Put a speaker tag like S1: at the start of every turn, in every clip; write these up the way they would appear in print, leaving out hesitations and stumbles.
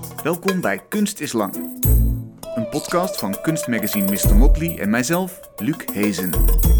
S1: Welkom bij Kunst is Lang. Een podcast van kunstmagazine Mr. Motley en mijzelf, Luc Hezen.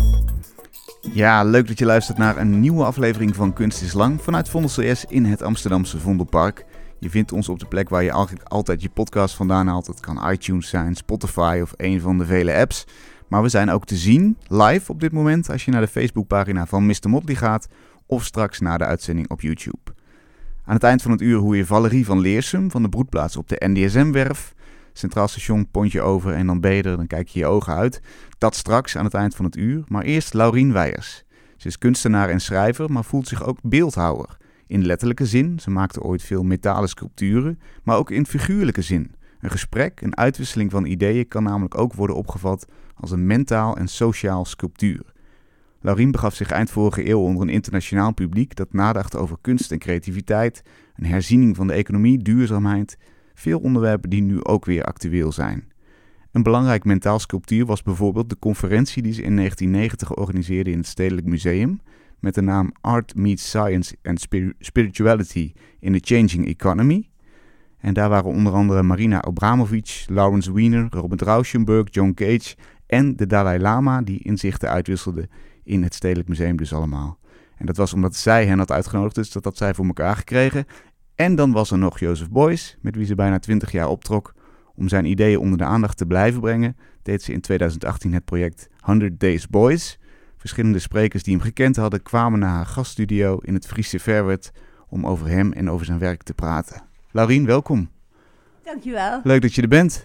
S1: Ja, leuk dat je luistert naar een nieuwe aflevering van Kunst is Lang vanuit Vondel CS in het Amsterdamse Vondelpark. Je vindt ons op de plek waar je altijd je podcast vandaan haalt. Het kan iTunes zijn, Spotify of een van de vele apps. Maar we zijn ook te zien, live op dit moment, als je naar de Facebookpagina van Mr. Motley gaat of straks naar de uitzending op YouTube. Aan het eind van het uur hoor je Valerie van Leersum van de broedplaats op de NDSM-werf. Centraal Station, pontje over en dan ben je er, dan kijk je je ogen uit. Dat straks aan het eind van het uur. Maar eerst Laurien Weijers. Ze is kunstenaar en schrijver, maar voelt zich ook beeldhouwer. In letterlijke zin, ze maakte ooit veel metalen sculpturen, maar ook in figuurlijke zin. Een gesprek, een uitwisseling van ideeën kan namelijk ook worden opgevat als een mentaal en sociaal sculptuur. Laurien begaf zich eind vorige eeuw onder een internationaal publiek dat nadacht over kunst en creativiteit, een herziening van de economie, duurzaamheid, veel onderwerpen die nu ook weer actueel zijn. Een belangrijk mentaal sculptuur was bijvoorbeeld de conferentie die ze in 1990 organiseerde in het Stedelijk Museum met de naam Art Meets Science and Spirituality in the Changing Economy. En daar waren onder andere Marina Abramovic, Lawrence Weiner, Robert Rauschenberg, John Cage en de Dalai Lama die inzichten uitwisselden in het Stedelijk Museum dus allemaal. En dat was omdat zij hen had uitgenodigd, dus dat had zij voor elkaar gekregen. En dan was er nog Joseph Beuys, met wie ze bijna 20 jaar optrok. Om zijn ideeën onder de aandacht te blijven brengen, deed ze in 2018 het project 100 Days Beuys. Verschillende sprekers die hem gekend hadden kwamen naar haar gaststudio in het Friese Verwerd om over hem en over zijn werk te praten. Laurien, welkom.
S2: Dankjewel.
S1: Leuk dat je er bent.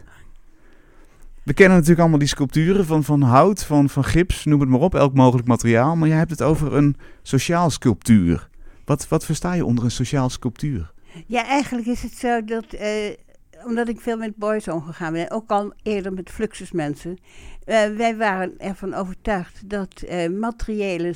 S1: We kennen natuurlijk allemaal die sculpturen van hout, van gips, noem het maar op, elk mogelijk materiaal. Maar jij hebt het over een sociaal sculptuur. Wat versta je onder een sociaal sculptuur?
S2: Ja, eigenlijk is het zo dat, omdat ik veel met Beuys omgegaan ben, ook al eerder met Fluxusmensen, wij waren ervan overtuigd dat materiële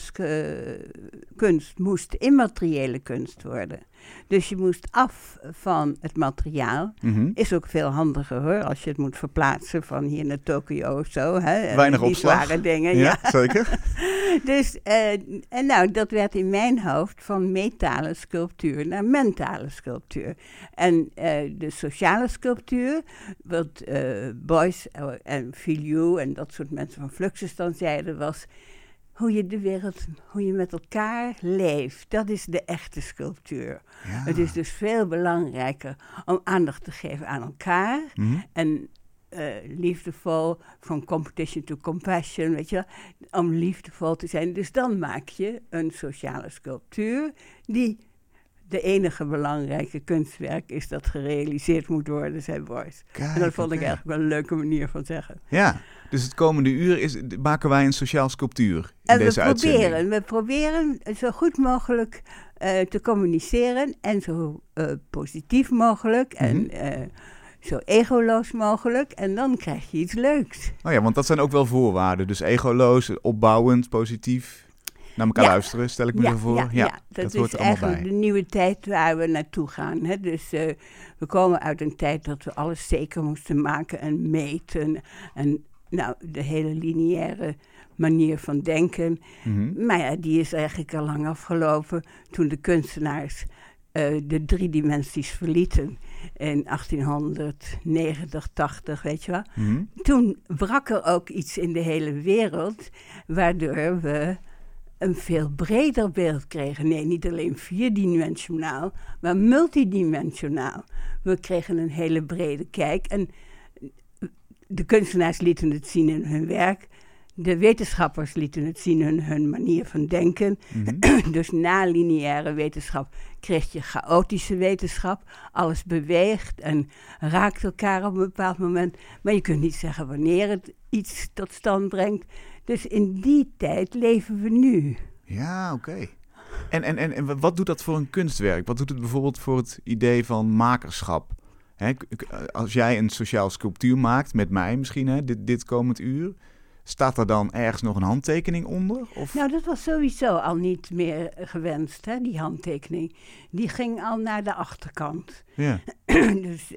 S2: kunst moest immateriële kunst worden. Dus je moest af van het materiaal.
S1: Mm-hmm.
S2: Is ook veel handiger hoor, als je het moet verplaatsen van hier naar Tokio of zo. Hè?
S1: Weinig
S2: die
S1: opslag.
S2: zware dingen,
S1: ja. Zeker.
S2: Dus, en nou, dat werd in mijn hoofd van metalen sculptuur naar mentale sculptuur. En de sociale sculptuur, wat Beuys en Filiou en dat soort mensen van Fluxus dan zeiden, was hoe je de wereld, hoe je met elkaar leeft. Dat is de echte sculptuur.
S1: Ja.
S2: Het is dus veel belangrijker om aandacht te geven aan elkaar.
S1: Mm-hmm.
S2: En liefdevol, from competition to compassion, weet je wel, om liefdevol te zijn. Dus dan maak je een sociale sculptuur die de enige belangrijke kunstwerk is dat gerealiseerd moet worden, zei Beuys.
S1: Kijk,
S2: En dat vond ik
S1: oké.
S2: eigenlijk wel een leuke manier van zeggen.
S1: Ja, dus het komende uur maken wij een sociaal sculptuur in
S2: En
S1: deze uitzending.
S2: we proberen zo goed mogelijk te communiceren en zo positief mogelijk en zo egoloos mogelijk. En dan krijg je iets leuks.
S1: Oh ja, want dat zijn ook wel voorwaarden. Dus egoloos, opbouwend, positief. Naar elkaar luisteren, stel ik me zo voor.
S2: Ja, dat
S1: hoort
S2: is
S1: er allemaal
S2: eigenlijk
S1: bij.
S2: de nieuwe tijd waar we naartoe gaan. Hè? Dus we komen uit een tijd dat we alles zeker moesten maken en meten. En nou, de hele lineaire manier van denken.
S1: Mm-hmm.
S2: Maar ja, die is eigenlijk al lang afgelopen toen de kunstenaars de 3 dimensies verlieten. In 1890, 80, weet je wel.
S1: Mm-hmm.
S2: Toen brak er ook iets in de hele wereld, waardoor we een veel breder beeld kregen. Nee, niet alleen 4-dimensionaal, maar multidimensionaal. We kregen een hele brede kijk. En de kunstenaars lieten het zien in hun werk. De wetenschappers lieten het zien in hun manier van denken.
S1: Mm-hmm.
S2: Dus na lineaire wetenschap kreeg je chaotische wetenschap. Alles beweegt en raakt elkaar op een bepaald moment. Maar je kunt niet zeggen wanneer het iets tot stand brengt. Dus in die tijd leven we nu.
S1: Ja, oké. En wat doet dat voor een kunstwerk? Wat doet het bijvoorbeeld voor het idee van makerschap? Hè, als jij een sociaal sculptuur maakt, met mij misschien, hè, dit komend uur, staat er dan ergens nog een handtekening onder? Of?
S2: Nou, dat was sowieso al niet meer gewenst, hè, die handtekening. Die ging al naar de achterkant.
S1: Ja.
S2: Dus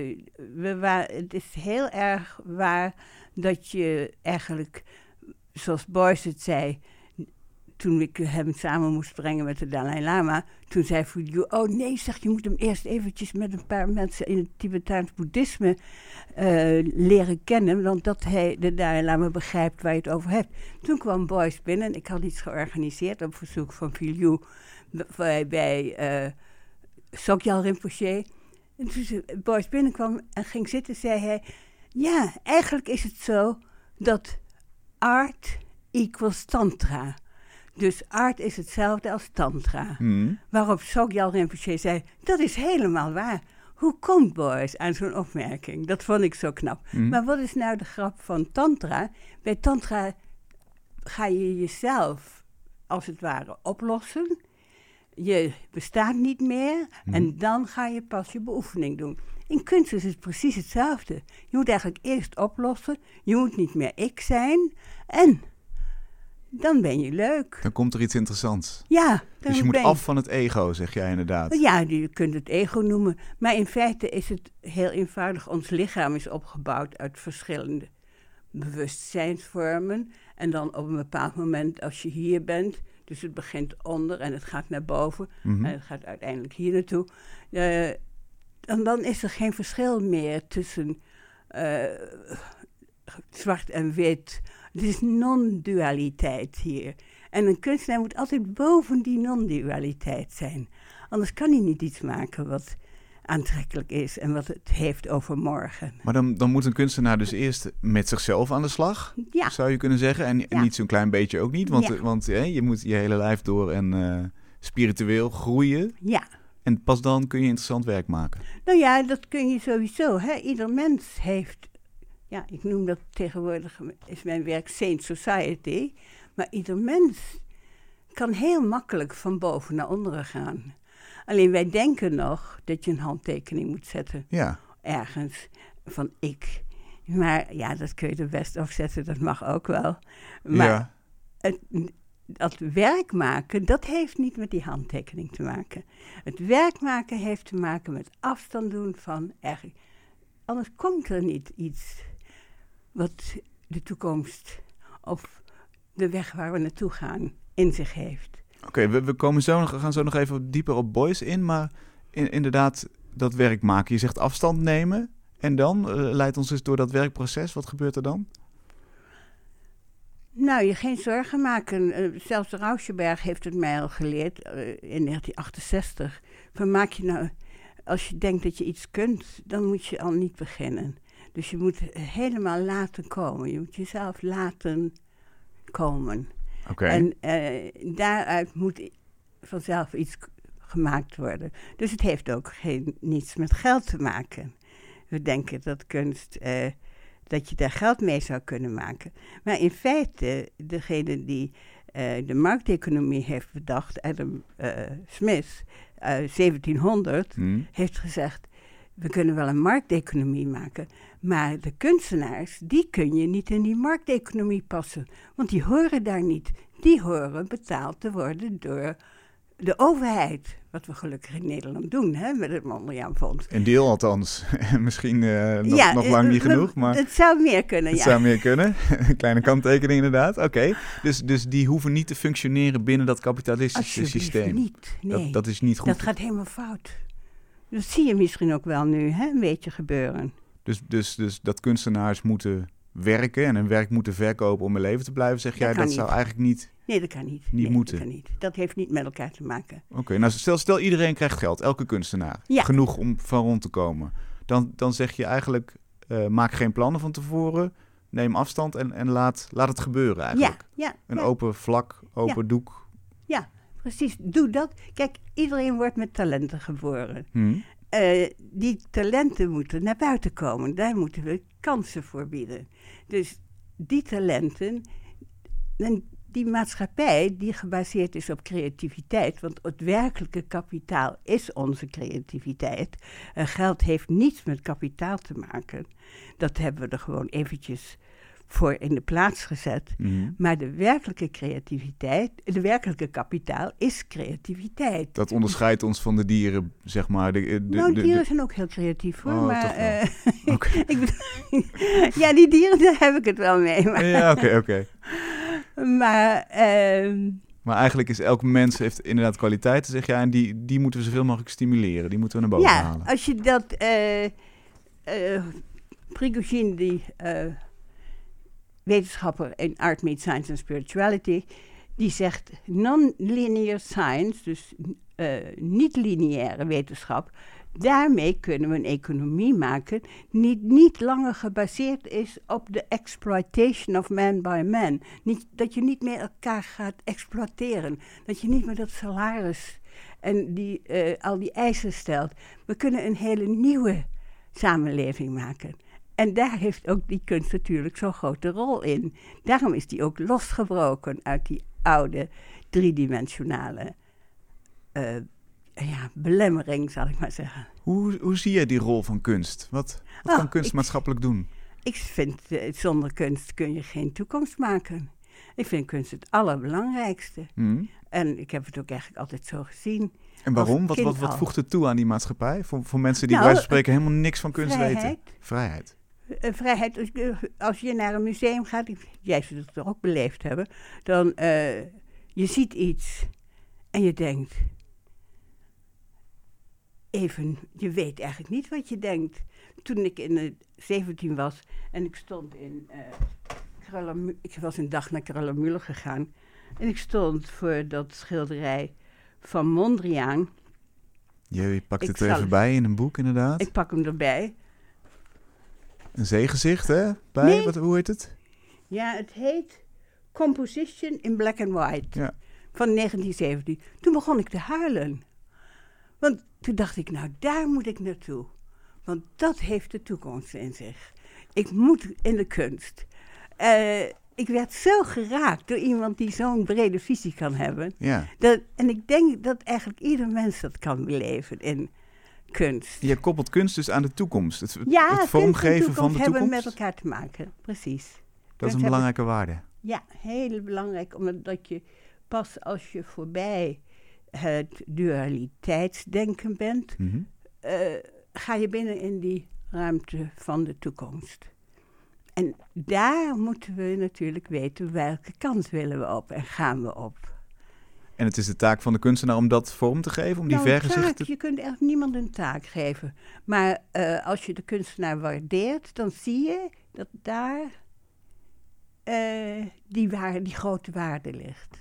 S2: het is heel erg waar dat je eigenlijk, zoals Beuys het zei, toen ik hem samen moest brengen met de Dalai Lama, toen zei Filyu, oh nee, zeg, je moet hem eerst eventjes met een paar mensen in het Tibetaans boeddhisme leren kennen, want dat de Dalai Lama begrijpt waar je het over hebt. Toen kwam Boyce binnen, ik had iets georganiseerd op verzoek van Filyu bij Sogyal Rinpoche. En toen Boyce binnenkwam en ging zitten, zei hij, ja, eigenlijk is het zo dat art equals tantra. Dus art is hetzelfde als tantra. Waarop Sogyal Rinpoche zei, dat is helemaal waar. Hoe komt Boyce aan zo'n opmerking? Dat vond ik zo knap. Maar wat is nou de grap van tantra? Bij tantra ga je jezelf, als het ware, oplossen. Je bestaat niet meer en dan ga je pas je beoefening doen. In kunst is het precies hetzelfde. Je moet eigenlijk eerst oplossen. Je moet niet meer ik zijn. En dan ben je leuk.
S1: Dan komt er iets interessants.
S2: Ja.
S1: Dus je moet af van het ego, zeg jij inderdaad.
S2: Ja, je kunt het ego noemen. Maar in feite is het heel eenvoudig. Ons lichaam is opgebouwd uit verschillende bewustzijnsvormen. En dan op een bepaald moment, als je hier bent, dus het begint onder en het gaat naar boven. En het gaat uiteindelijk hier naartoe. En dan is er geen verschil meer tussen zwart en wit. Het is non-dualiteit hier. En een kunstenaar moet altijd boven die non-dualiteit zijn. Anders kan hij niet iets maken wat aantrekkelijk is en wat het heeft over morgen.
S1: Maar dan moet een kunstenaar dus eerst met zichzelf aan de slag, zou je kunnen zeggen. En niet zo'n klein beetje ook niet, want je moet je hele lijf door en spiritueel groeien.
S2: Ja.
S1: En pas dan kun je interessant werk maken.
S2: Nou ja, dat kun je sowieso. Hè? Ieder mens heeft, ja, ik noem dat tegenwoordig, is mijn werk Saint Society. Maar ieder mens kan heel makkelijk van boven naar onderen gaan. Alleen wij denken nog dat je een handtekening moet zetten.
S1: Ja.
S2: Ergens van ik. Maar ja, dat kun je er best afzetten, dat mag ook wel. Maar dat werk maken, dat heeft niet met die handtekening te maken. Het werk maken heeft te maken met afstand doen van eigenlijk. Anders komt er niet iets wat de toekomst of de weg waar we naartoe gaan in zich heeft.
S1: Oké, we gaan zo nog even dieper op Boyce in, maar inderdaad dat werk maken. Je zegt afstand nemen en dan leid ons eens door dat werkproces. Wat gebeurt er dan?
S2: Nou, je geen zorgen maken. Zelfs Rauschenberg heeft het mij al geleerd in 1968. Van maak je nou, als je denkt dat je iets kunt, dan moet je al niet beginnen. Dus je moet helemaal laten komen. Je moet jezelf laten komen.
S1: Okay.
S2: En daaruit moet vanzelf iets gemaakt worden. Dus het heeft ook niets met geld te maken. We denken dat kunst, dat je daar geld mee zou kunnen maken. Maar in feite, degene die de markteconomie heeft bedacht, Adam Smith, 1700, heeft gezegd, we kunnen wel een markteconomie maken, maar de kunstenaars, die kun je niet in die markteconomie passen. Want die horen daar niet. Die horen betaald te worden door de overheid. Wat we gelukkig in Nederland doen, hè, met het Mondriaan Fonds.
S1: Een deel althans. Misschien nog lang niet genoeg. Maar
S2: het zou meer kunnen,
S1: het zou meer kunnen. Een kleine kanttekening inderdaad. Oké. Dus die hoeven niet te functioneren binnen dat kapitalistische systeem.
S2: Niet, nee.
S1: Dat is niet goed.
S2: Dat gaat helemaal fout. Dat zie je misschien ook wel nu, hè, een beetje gebeuren.
S1: Dus dat kunstenaars moeten werken en hun werk moeten verkopen om in leven te blijven, zeg jij, dat zou eigenlijk niet.
S2: Nee, dat kan niet.
S1: Moeten.
S2: Dat kan niet. Dat heeft niet met elkaar te maken.
S1: Oké, nou stel iedereen krijgt geld, elke kunstenaar. Ja. Genoeg om van rond te komen. Dan zeg je eigenlijk, maak geen plannen van tevoren, neem afstand en laat het gebeuren eigenlijk.
S2: Ja.
S1: Een open vlak, open doek.
S2: Ja, precies. Doe dat. Kijk, iedereen wordt met talenten geboren. Die talenten moeten naar buiten komen. Daar moeten we kansen voor bieden. Dus die talenten, en die maatschappij die gebaseerd is op creativiteit, want het werkelijke kapitaal is onze creativiteit. Geld heeft niets met kapitaal te maken. Dat hebben we er gewoon eventjes voor in de plaats gezet. Maar de werkelijke creativiteit, de werkelijke kapitaal is creativiteit.
S1: Dat onderscheidt ons van de dieren, zeg maar.
S2: Dieren zijn ook heel creatief, hoor.
S1: Oh,
S2: maar
S1: okay.
S2: Ja, die dieren, daar heb ik het wel mee. Maar,
S1: ja, oké.
S2: Maar
S1: Maar eigenlijk is elk mens heeft inderdaad kwaliteiten, zeg jij. En die moeten we zoveel mogelijk stimuleren. Die moeten we naar boven halen.
S2: Ja, als je dat... Prigogine, die wetenschapper in Art Meets Science and Spirituality... die zegt non-linear science, dus niet-lineaire wetenschap... daarmee kunnen we een economie maken die niet langer gebaseerd is op de exploitation of man by man. Dat je niet meer elkaar gaat exploiteren. Dat je niet meer dat salaris en al die eisen stelt. We kunnen een hele nieuwe samenleving maken. En daar heeft ook die kunst natuurlijk zo'n grote rol in. Daarom is die ook losgebroken uit die oude driedimensionale belemmering, zal ik maar zeggen.
S1: Hoe zie je die rol van kunst? Wat kan kunst maatschappelijk doen?
S2: Ik vind, zonder kunst kun je geen toekomst maken. Ik vind kunst het allerbelangrijkste. En ik heb het ook eigenlijk altijd zo gezien.
S1: En waarom? Wat voegt het toe aan die maatschappij? Voor mensen die bij wijze van spreken helemaal niks van kunst weten. Vrijheid.
S2: Vrijheid. Als je naar een museum gaat, jij zult het toch ook beleefd hebben, dan je ziet iets en je denkt... je weet eigenlijk niet wat je denkt. Toen ik in 17 was en ik stond ik was een dag naar Kröller-Müller gegaan. En ik stond voor dat schilderij van Mondriaan.
S1: Je pakt het er even bij in een boek, inderdaad.
S2: Ik pak hem erbij.
S1: Een zeegezicht, hè?
S2: Nee.
S1: Hoe heet het?
S2: Ja, het heet Composition in Black and White.
S1: Ja.
S2: Van 1917. Toen begon ik te huilen. Want toen dacht ik, nou, daar moet ik naartoe. Want dat heeft de toekomst in zich. Ik moet in de kunst. Ik werd zo geraakt door iemand die zo'n brede visie kan hebben.
S1: Ja.
S2: En ik denk dat eigenlijk ieder mens dat kan beleven in kunst.
S1: Je koppelt kunst dus aan de toekomst. Het
S2: van
S1: vormgeven van de toekomst.
S2: Hebben met elkaar te maken, precies.
S1: Dat is een belangrijke waarde.
S2: Ja, heel belangrijk. Omdat je pas als je voorbij het dualiteitsdenken bent, ga je binnen in die ruimte van de toekomst. En daar moeten we natuurlijk weten welke kant willen we op en gaan we op.
S1: En het is de taak van de kunstenaar om dat vorm te geven, om die vergezichten...
S2: Je kunt echt niemand een taak geven. Maar als je de kunstenaar waardeert, dan zie je dat daar die grote waarde ligt.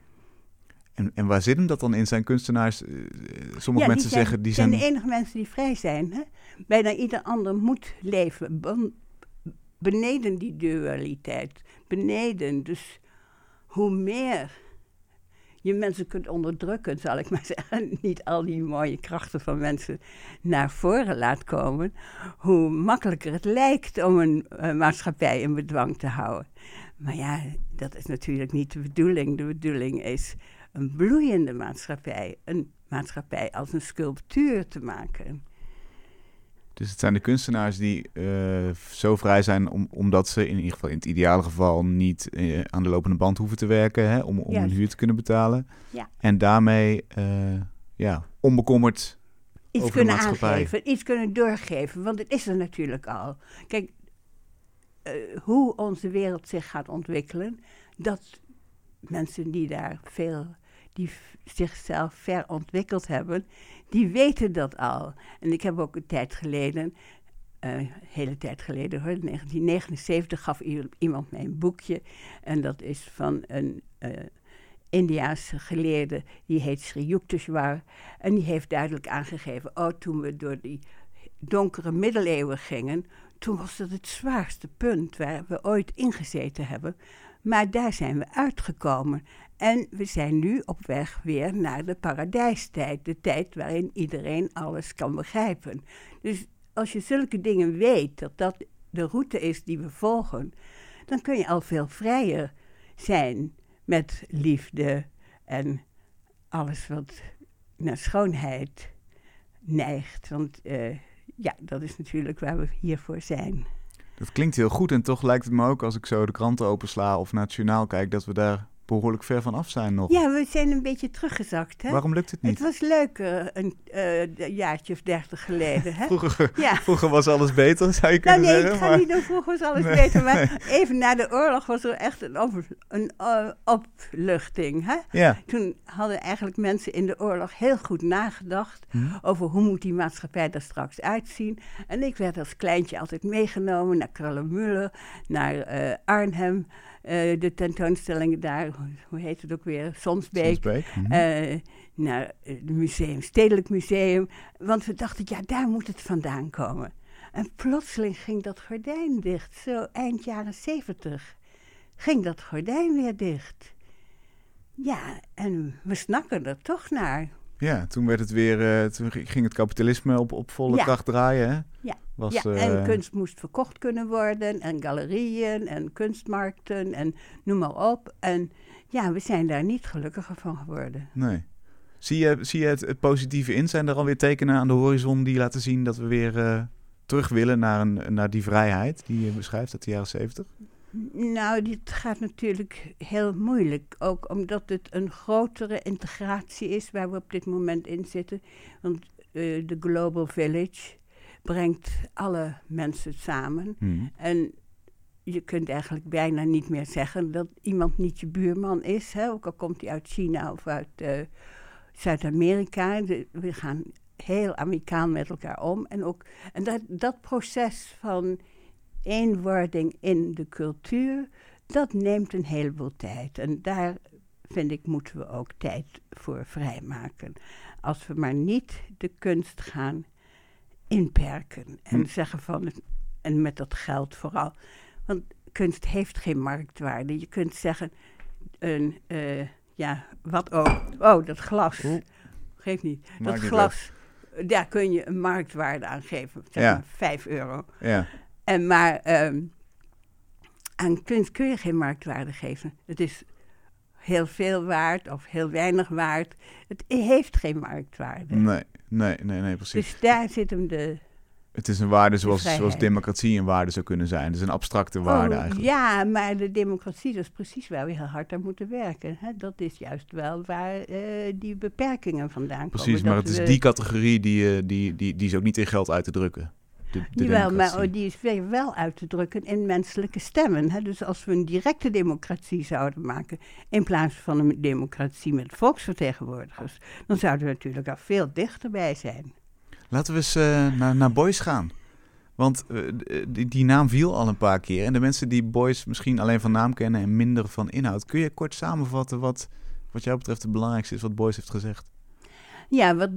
S1: En waar zit hem dat dan in? Zijn kunstenaars, sommige mensen zeggen...
S2: Die zijn de enige mensen die vrij zijn. Hè? Bijna ieder ander moet leven beneden die dualiteit. Beneden. Dus hoe meer je mensen kunt onderdrukken, zal ik maar zeggen, niet al die mooie krachten van mensen naar voren laat komen, hoe makkelijker het lijkt om een maatschappij in bedwang te houden. Maar ja, dat is natuurlijk niet de bedoeling. De bedoeling is een bloeiende maatschappij. Een maatschappij als een sculptuur te maken.
S1: Dus het zijn de kunstenaars die zo vrij zijn omdat ze in ieder geval in het ideale geval niet aan de lopende band hoeven te werken, hè, om een huur te kunnen betalen.
S2: Ja.
S1: En daarmee onbekommerd
S2: iets
S1: over
S2: kunnen
S1: de maatschappij.
S2: Aangeven, iets kunnen doorgeven, want het is er natuurlijk al. Kijk, hoe onze wereld zich gaat ontwikkelen, dat mensen die zichzelf ver ontwikkeld hebben, die weten dat al. En ik heb ook een tijd geleden, hele tijd geleden hoor, in 1979 gaf iemand mij een boekje. En dat is van een Indiaanse geleerde, die heet Sri Yukteswar. En die heeft duidelijk aangegeven, toen we door die donkere middeleeuwen gingen, toen was dat het zwaarste punt waar we ooit ingezeten hebben. Maar daar zijn we uitgekomen. En we zijn nu op weg weer naar de paradijstijd. De tijd waarin iedereen alles kan begrijpen. Dus als je zulke dingen weet, dat dat de route is die we volgen, dan kun je al veel vrijer zijn met liefde en alles wat naar schoonheid neigt. Want dat is natuurlijk waar we hiervoor zijn.
S1: Dat klinkt heel goed en toch lijkt het me ook, als ik zo de kranten opensla of naar het journaal kijk, dat we daar behoorlijk ver van af zijn nog.
S2: Ja, we zijn een beetje teruggezakt, hè?
S1: Waarom lukt het niet?
S2: Het was leuker een jaartje of 30 geleden, hè?
S1: Vroeger was alles beter, zou je kunnen zeggen.
S2: Ik ga niet doen, vroeger was alles beter. Maar even na de oorlog was er echt een opluchting, hè?
S1: Ja.
S2: Toen hadden eigenlijk mensen in de oorlog heel goed nagedacht over hoe moet die maatschappij er straks uitzien. En ik werd als kleintje altijd meegenomen naar Krallenmüller, naar Arnhem. De tentoonstellingen daar, hoe heet het ook weer? Sonsbeek. Naar het museum, Stedelijk Museum. Want we dachten, ja, daar moet het vandaan komen. En plotseling ging dat gordijn dicht. Zo eind jaren 70 ging dat gordijn weer dicht. Ja, en we snakken er toch naar.
S1: Ja, toen werd het weer, toen ging het kapitalisme op volle kracht draaien, hè?
S2: Ja. En kunst moest verkocht kunnen worden. En galerieën en kunstmarkten en noem maar op. En ja, we zijn daar niet gelukkiger van geworden.
S1: Nee. Zie je het positieve in? Zijn er alweer tekenen aan de horizon die laten zien dat we weer terug willen naar die vrijheid die je beschrijft uit de jaren 70?
S2: Nou, dit gaat natuurlijk heel moeilijk. Ook omdat het een grotere integratie is waar we op dit moment in zitten. Want de Global Village brengt alle mensen samen. En je kunt eigenlijk bijna niet meer zeggen dat iemand niet je buurman is. Hè? Ook al komt hij uit China of uit Zuid-Amerika. We gaan heel amicaal met elkaar om. En dat proces van eenwording in de cultuur, dat neemt een heleboel tijd. En daar, vind ik, moeten we ook tijd voor vrijmaken. Als we maar niet de kunst gaan inperken. En zeggen van, en met dat geld vooral. Want kunst heeft geen marktwaarde. Je kunt zeggen, wat ook. Oh, dat glas. Geeft niet. Dat glas, daar kun je een marktwaarde aan geven. Zeg maar €5.
S1: Ja.
S2: Maar aan kunst kun je geen marktwaarde geven. Het is heel veel waard of heel weinig waard. Het heeft geen marktwaarde.
S1: Nee, precies.
S2: Dus daar zit hem
S1: Het is een waarde zoals democratie een waarde zou kunnen zijn. Het is een abstracte waarde eigenlijk.
S2: Ja, maar de democratie, dat is precies waar we heel hard aan moeten werken. Hè? Dat is juist wel waar die beperkingen vandaan komen.
S1: Precies, maar het is die categorie die is ook niet in geld uit te drukken.
S2: Jawel, maar die is weer wel uit te drukken in menselijke stemmen. Hè? Dus als we een directe democratie zouden maken, in plaats van een democratie met volksvertegenwoordigers, dan zouden we natuurlijk al veel dichterbij zijn.
S1: Laten we eens naar Beuys gaan. Want die naam viel al een paar keer. En de mensen die Beuys misschien alleen van naam kennen en minder van inhoud, kun je kort samenvatten wat jou betreft het belangrijkste is wat Beuys heeft gezegd?
S2: Ja,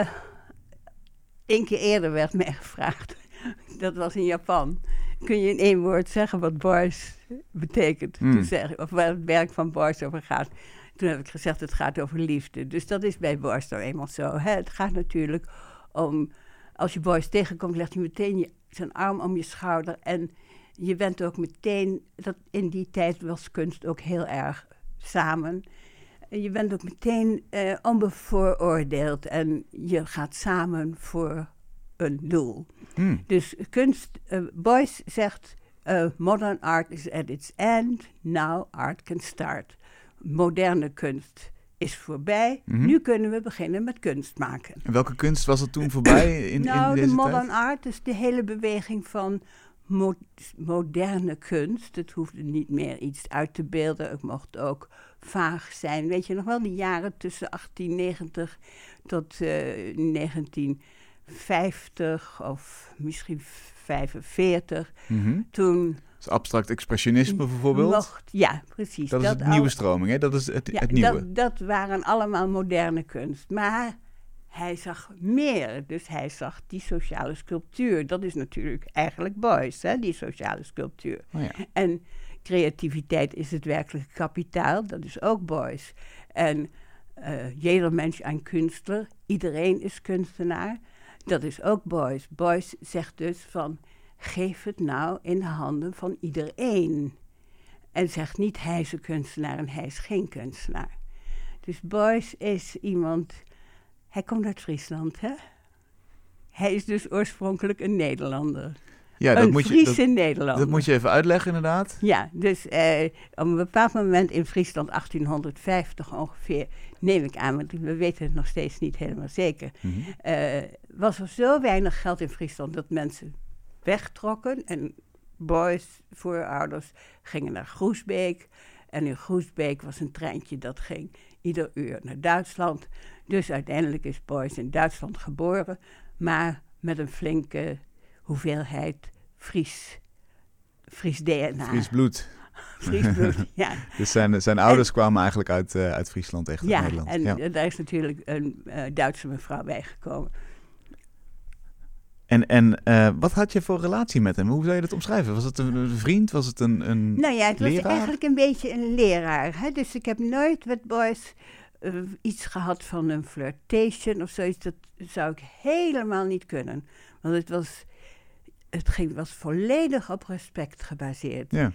S2: één keer eerder werd mij gevraagd. Dat was in Japan. Kun je in één woord zeggen wat Beuys betekent? Of waar het werk van Beuys over gaat. Toen heb ik gezegd, het gaat over liefde. Dus dat is bij Beuys nou eenmaal zo. Hè? Het gaat natuurlijk om, als je Beuys tegenkomt, legt hij meteen zijn arm om je schouder. En je bent ook meteen, in die tijd was kunst ook heel erg samen. En je bent ook meteen onbevooroordeeld en je gaat samen voor een doel. Dus kunst, Beuys zegt, modern art is at its end, now art can start. Moderne kunst is voorbij, nu kunnen we beginnen met kunst maken.
S1: En welke kunst was er toen voorbij in deze tijd?
S2: De modern art is de hele beweging van moderne kunst. Het hoefde niet meer iets uit te beelden. Het mocht ook vaag zijn. Weet je nog wel, die jaren tussen 1890 tot 1950 of misschien 45. Toen...
S1: Dus abstract expressionisme bijvoorbeeld?
S2: Ja, precies.
S1: Dat is het nieuwe stroming, hè? Dat is het nieuwe.
S2: Dat waren allemaal moderne kunst. Maar hij zag meer. Dus hij zag die sociale sculptuur. Dat is natuurlijk eigenlijk Beuys, hè? Die sociale sculptuur.
S1: Oh ja.
S2: En creativiteit is het werkelijke kapitaal. Dat is ook Beuys. En jeder Mensch ein Künstler. Iedereen is kunstenaar. Dat is ook Beuys. Beuys zegt dus van, geef het nou in de handen van iedereen. En zegt niet, hij is een kunstenaar en hij is geen kunstenaar. Dus Beuys is iemand, hij komt uit Friesland, hè? Hij is dus oorspronkelijk een Nederlander.
S1: Ja,
S2: een Fries in Nederland.
S1: Dat moet je even uitleggen, inderdaad.
S2: Ja, dus op een bepaald moment in Friesland, 1850 ongeveer, neem ik aan, want we weten het nog steeds niet helemaal zeker, was er zo weinig geld in Friesland dat mensen wegtrokken. En boys, voorouders, gingen naar Groesbeek. En in Groesbeek was een treintje dat ging ieder uur naar Duitsland. Dus uiteindelijk is Boys in Duitsland geboren, maar met een flinke hoeveelheid Fries DNA.
S1: Fries bloed.
S2: Fries bloed, ja.
S1: Dus zijn ouders kwamen eigenlijk uit Friesland, echt uit Nederland.
S2: En daar is natuurlijk een Duitse mevrouw bijgekomen.
S1: En wat had je voor relatie met hem? Hoe zou je dat omschrijven? Was het een vriend? Was het een
S2: Nou ja, het
S1: leraar?
S2: was eigenlijk een beetje een leraar. Hè? Dus ik heb nooit met Boys iets gehad van een flirtation of zoiets. Dat zou ik helemaal niet kunnen. Want het was volledig op respect gebaseerd.
S1: Ja.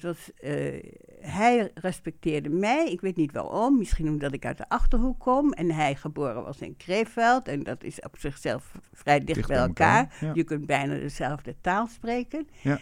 S2: Hij respecteerde mij, ik weet niet waarom, misschien omdat ik uit de Achterhoek kom en hij geboren was in Krefeld en dat is op zichzelf vrij dicht bij elkaar.
S1: Ja.
S2: Je kunt bijna dezelfde taal spreken.
S1: Ja.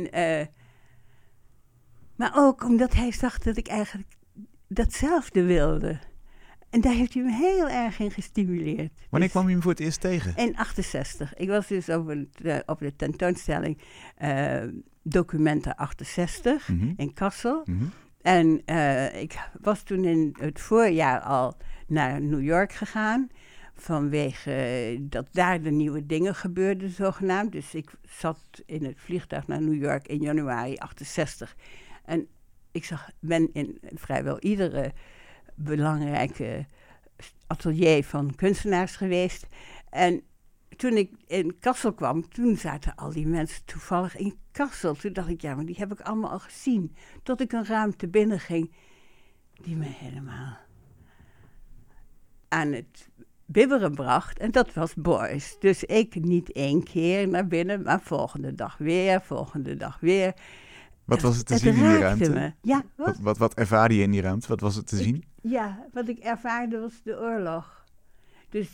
S2: Maar ook omdat hij zag dat ik eigenlijk datzelfde wilde. En daar heeft hij me heel erg in gestimuleerd.
S1: Wanneer kwam je hem voor het eerst tegen?
S2: In 68. Ik was dus op de tentoonstelling Documenta 68 in Kassel.
S1: Mm-hmm.
S2: En ik was toen in het voorjaar al naar New York gegaan. Vanwege dat daar de nieuwe dingen gebeurden zogenaamd. Dus ik zat in het vliegtuig naar New York in januari 68. En ik ben in vrijwel iedere belangrijke atelier van kunstenaars geweest. En toen ik in Kassel kwam, toen zaten al die mensen toevallig in Kassel. Toen dacht ik, ja, maar die heb ik allemaal al gezien. Tot ik een ruimte binnen ging die me helemaal aan het bibberen bracht. En dat was Boys. Dus ik niet 1 keer naar binnen, maar volgende dag weer.
S1: Wat was het te zien in die ruimte?
S2: Me. Ja,
S1: wat ervaarde je in die ruimte? Wat was het te zien?
S2: Ja, wat ik ervaarde was de oorlog. Dus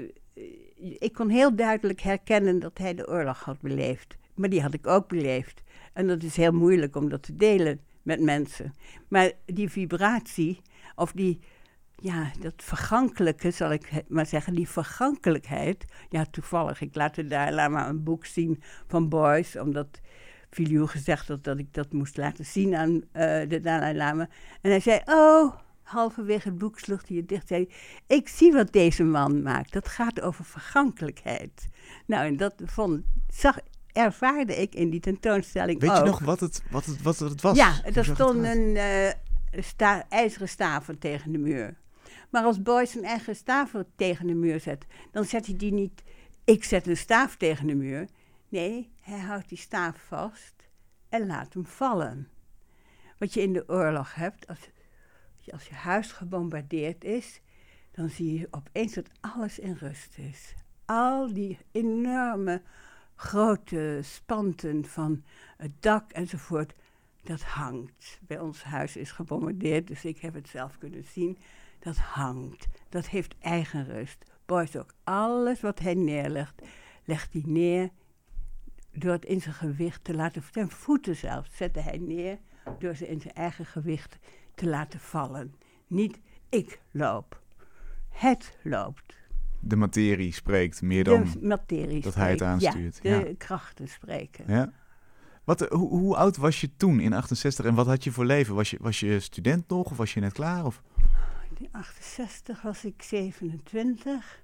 S2: ik kon heel duidelijk herkennen dat hij de oorlog had beleefd. Maar die had ik ook beleefd. En dat is heel moeilijk om dat te delen met mensen. Maar die vibratie, of dat vergankelijke, zal ik maar zeggen, die vergankelijkheid. Ja, toevallig, ik laat de Dalai Lama een boek zien van Boys, omdat Filiu gezegd had dat ik dat moest laten zien aan de Dalai Lama. En hij zei, halverwege het boek sloeg hij het dicht, zei hij, ik zie wat deze man maakt. Dat gaat over vergankelijkheid. Nou, en dat ervaarde ik in die tentoonstelling
S1: Weet
S2: ook.
S1: je nog wat het was?
S2: Ja, er stonden ijzeren staven tegen de muur. Maar als Boys zijn eigen staven tegen de muur zet, dan zet hij die niet, ik zet een staaf tegen de muur. Nee, hij houdt die staaf vast en laat hem vallen. Wat je in de oorlog hebt, als je huis gebombardeerd is, dan zie je opeens dat alles in rust is. Al die enorme grote spanten van het dak enzovoort, dat hangt. Bij ons huis is gebombardeerd, dus ik heb het zelf kunnen zien. Dat hangt. Dat heeft eigen rust. Boys ook. Alles wat hij neerlegt, legt hij neer door het in zijn gewicht te laten... Zijn voeten zelfs zette hij neer door ze in zijn eigen gewicht te laten vallen. Niet ik loop. Het loopt.
S1: De materie spreekt meer dan
S2: dat
S1: hij het aanstuurt.
S2: Ja, de krachten spreken.
S1: Ja. Hoe oud was je toen in 68 en wat had je voor leven? Was je student nog of was je net klaar? Of?
S2: In 68 was ik 27.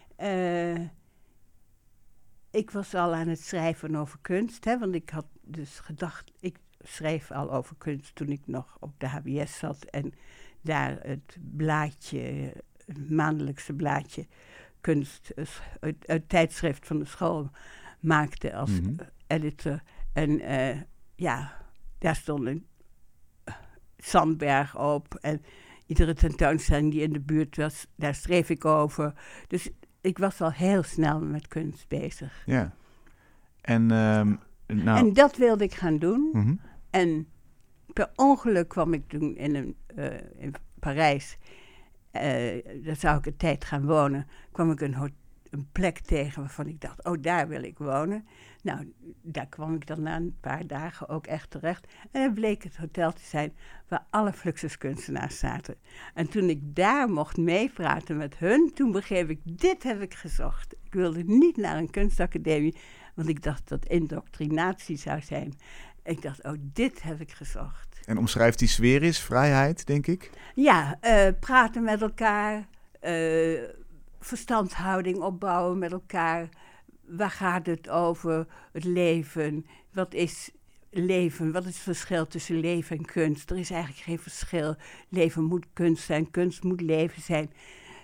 S2: Ik was al aan het schrijven over kunst, hè, want ik had dus gedacht, ik schreef al over kunst toen ik nog op de HBS zat en daar het blaadje, het maandelijkse blaadje kunst, het tijdschrift van de school maakte als editor. En daar stond een Sandberg op en iedere tentoonstelling die in de buurt was, daar schreef ik over. Dus ik was al heel snel met kunst bezig.
S1: Ja. En
S2: en dat wilde ik gaan doen.
S1: Mm-hmm.
S2: En per ongeluk kwam ik toen in Parijs. Daar zou ik een tijd gaan wonen. Kwam ik een plek tegen waarvan ik dacht, oh, daar wil ik wonen. Nou, daar kwam ik dan na een paar dagen ook echt terecht. En het bleek het hotel te zijn waar alle Fluxuskunstenaars zaten. En toen ik daar mocht meepraten met hun, toen begreep ik, dit heb ik gezocht. Ik wilde niet naar een kunstacademie, want ik dacht dat indoctrinatie zou zijn. Ik dacht, oh, dit heb ik gezocht.
S1: En omschrijft die sfeer is vrijheid, denk ik?
S2: Ja, praten met elkaar, verstandhouding opbouwen met elkaar. Waar gaat het over? Het leven. Wat is leven? Wat is het verschil tussen leven en kunst? Er is eigenlijk geen verschil. Leven moet kunst zijn, kunst moet leven zijn.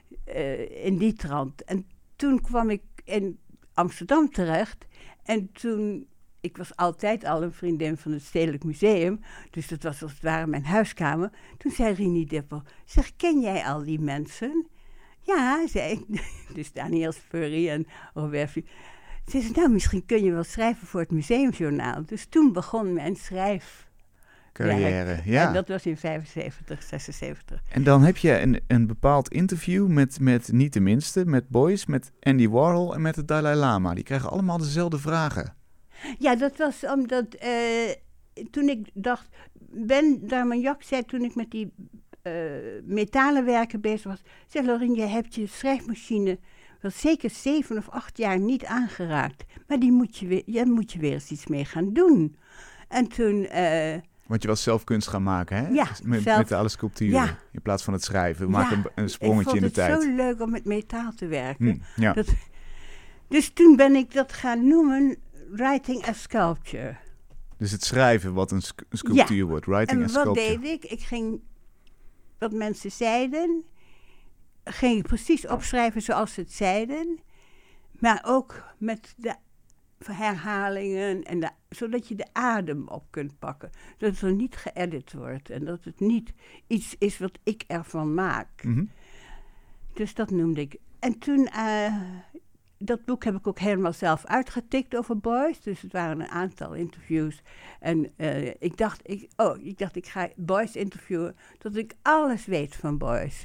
S2: In die trant. En toen kwam ik in Amsterdam terecht. En toen, ik was altijd al een vriendin van het Stedelijk Museum. Dus dat was als het ware mijn huiskamer. Toen zei Rini Dipper, zeg, ken jij al die mensen? Ja, zei ik. Dus Daniel Spurri en Robert Vliet. Ze zei, nou, misschien kun je wel schrijven voor het museumjournaal. Dus toen begon mijn schrijfcarrière.
S1: Ja.
S2: En dat was in 75, 76.
S1: En dan heb je een bepaald interview met niet de minste, met Beuys, met Andy Warhol en met de Dalai Lama. Die krijgen allemaal dezelfde vragen.
S2: Ja, dat was omdat toen ik dacht, Ben Darmanjak zei toen ik met die metalen werken bezig was, zei Lorien, je hebt je schrijfmachine wel zeker 7 of 8 jaar niet aangeraakt. Maar daar moet je weer eens iets mee gaan doen. En toen...
S1: Want je was zelf kunst gaan maken, hè?
S2: Ja,
S1: met alle sculpturen.
S2: Ja.
S1: In plaats van het schrijven. We maken een sprongetje in de tijd.
S2: Ik vond het zo leuk om met metaal te werken.
S1: Ja.
S2: Dus toen ben ik dat gaan noemen Writing a Sculpture.
S1: Dus het schrijven wat een sculptuur wordt. Writing a Sculpture.
S2: En wat deed ik? Ik ging wat mensen zeiden, ging ik precies opschrijven zoals ze het zeiden. Maar ook met de herhalingen, zodat je de adem op kunt pakken. Dat het er niet geëdit wordt en dat het niet iets is wat ik ervan maak.
S1: Mm-hmm.
S2: Dus dat noemde ik. En toen, dat boek heb ik ook helemaal zelf uitgetikt over Beuys. Dus het waren een aantal interviews. En ik dacht, ik ga Beuys interviewen tot ik alles weet van Beuys.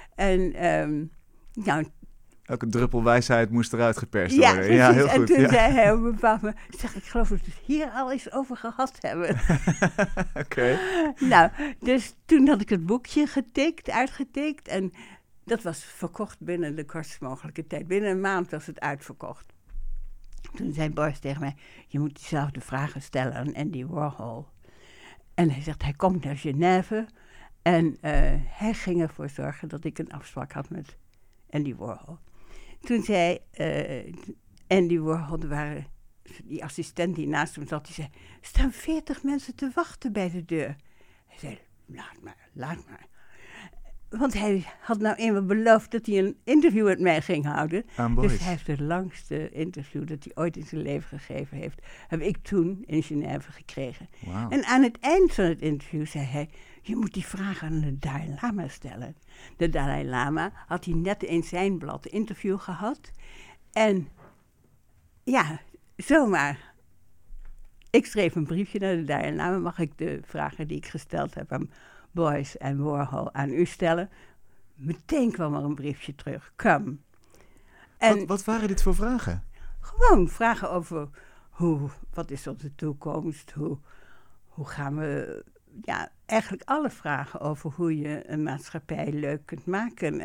S2: En nou...
S1: Elke druppel wijsheid moest eruit geperst
S2: ja,
S1: worden. Ja, heel goed.
S2: En toen zei hij op een bepaald moment, ik geloof dat we het hier al eens over gehad hebben.
S1: Oké.
S2: Nou, dus toen had ik het boekje uitgetikt en dat was verkocht binnen de kortst mogelijke tijd. Binnen een maand was het uitverkocht. Toen zei Beuys tegen mij, je moet diezelfde vragen stellen aan Andy Warhol. En hij zegt, hij komt naar Genève en hij ging ervoor zorgen dat ik een afspraak had met Andy Warhol. Toen zei Andy Warhol, die assistent die naast hem zat, die zei, er staan 40 mensen te wachten bij de deur. Hij zei, laat maar. Want hij had nou eenmaal beloofd dat hij een interview met mij ging houden. Dus hij heeft het langste interview dat hij ooit in zijn leven gegeven heeft, heb ik toen in Genève gekregen.
S1: Wow.
S2: En aan het eind van het interview zei hij, je moet die vraag aan de Dalai Lama stellen. De Dalai Lama had hij net in zijn blad interview gehad. En ja, zomaar. Ik schreef een briefje naar de Dalai Lama. Mag ik de vragen die ik gesteld heb aan Beuys en Warhol aan u stellen? Meteen kwam er een briefje terug. Come. En
S1: wat waren dit voor vragen?
S2: Gewoon vragen over wat is onze toekomst? Hoe gaan we... Ja, eigenlijk alle vragen over hoe je een maatschappij leuk kunt maken.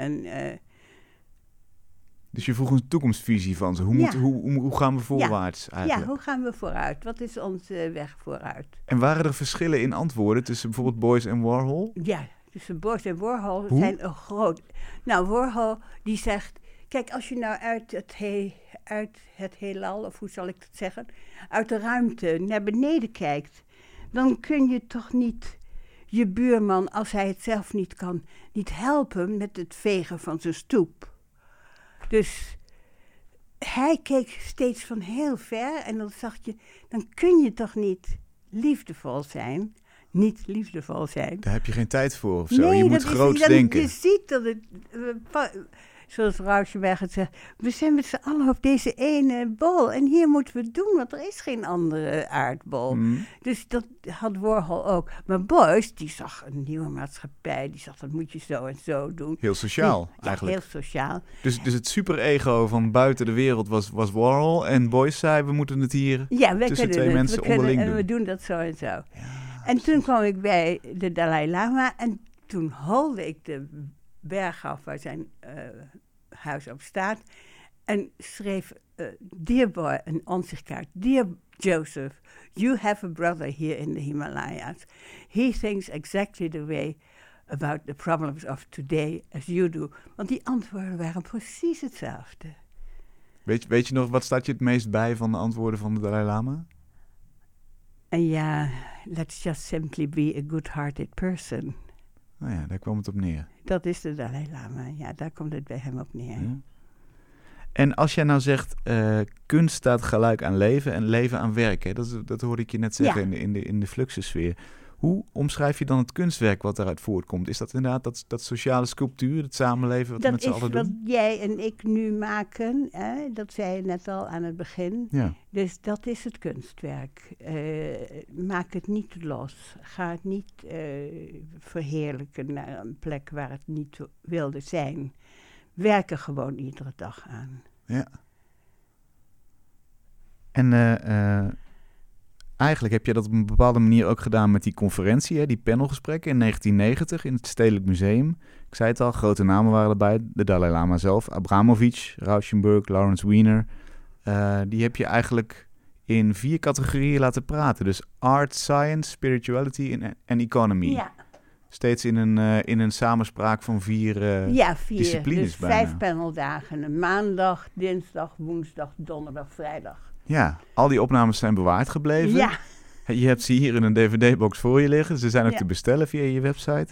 S1: Dus je vroeg een toekomstvisie van ze. Hoe gaan we voorwaarts eigenlijk?
S2: Ja, hoe gaan we vooruit? Wat is onze weg vooruit?
S1: En waren er verschillen in antwoorden tussen bijvoorbeeld Beuys en Warhol?
S2: Ja, tussen Beuys en Warhol zijn een groot... Nou, Warhol die zegt... Kijk, als je nou uit het heelal, of hoe zal ik dat zeggen... uit de ruimte naar beneden kijkt... dan kun je toch niet je buurman, als hij het zelf niet kan... niet helpen met het vegen van zijn stoep. Dus hij keek steeds van heel ver en dan zag je... dan kun je toch niet liefdevol zijn... niet liefdevol zijn.
S1: Daar heb je geen tijd voor of zo.
S2: Nee,
S1: je moet groots denken.
S2: Je ziet dat het... zoals Rauschenberg het zegt, we zijn met z'n allen op deze ene bol. En hier moeten we het doen, want er is geen andere aardbol. Dus dat had Warhol ook. Maar Beuys, die zag een nieuwe maatschappij. Die zag, dat moet je zo en zo doen.
S1: Heel sociaal, eigenlijk.
S2: Heel sociaal.
S1: Dus het superego van buiten de wereld was Warhol. En Beuys zei, we moeten het hier tussen twee mensen onderling doen.
S2: En we doen dat zo en zo. Ja, en toen kwam ik bij de Dalai Lama. En toen holde ik de berg af waar zijn huis op staat. En schreef, dear boy, een aanzichtkaart. Dear Joseph, you have a brother here in the Himalayas. He thinks exactly the way about the problems of today as you do. Want die antwoorden waren precies hetzelfde.
S1: Weet je nog, wat staat je het meest bij van de antwoorden van de Dalai Lama?
S2: En ja, let's just simply be a good-hearted person.
S1: Nou ja, daar kwam het op neer.
S2: Dat is de Dalai Lama, ja, daar komt het bij hem op neer. Ja.
S1: En als jij nou zegt, kunst staat gelijk aan leven en leven aan werk. Hè? Dat hoorde ik je net zeggen in de Fluxussfeer. Hoe omschrijf je dan het kunstwerk wat daaruit voortkomt? Is dat inderdaad dat sociale sculptuur, het samenleven wat we met z'n allen doen? Dat is
S2: wat jij en ik nu maken. Hè? Dat zei je net al aan het begin. Ja. Dus dat is het kunstwerk. Maak het niet los. Ga het niet verheerlijken naar een plek waar het niet wilde zijn. Werk er gewoon iedere dag aan.
S1: Ja. En eigenlijk heb je dat op een bepaalde manier ook gedaan met die conferentie, hè, die panelgesprekken in 1990 in het Stedelijk Museum. Ik zei het al, grote namen waren erbij. De Dalai Lama zelf, Abramovic, Rauschenberg, Lawrence Weiner. Die heb je eigenlijk in 4 categorieën laten praten. Dus art, science, spirituality en economy. Ja. Steeds in een samenspraak van 4 disciplines
S2: dus bijna. 5 paneldagen. Een maandag, dinsdag, woensdag, donderdag, vrijdag.
S1: Ja, al die opnames zijn bewaard gebleven. Ja. Je hebt ze hier in een dvd-box voor je liggen. Ze zijn ook te bestellen via je website.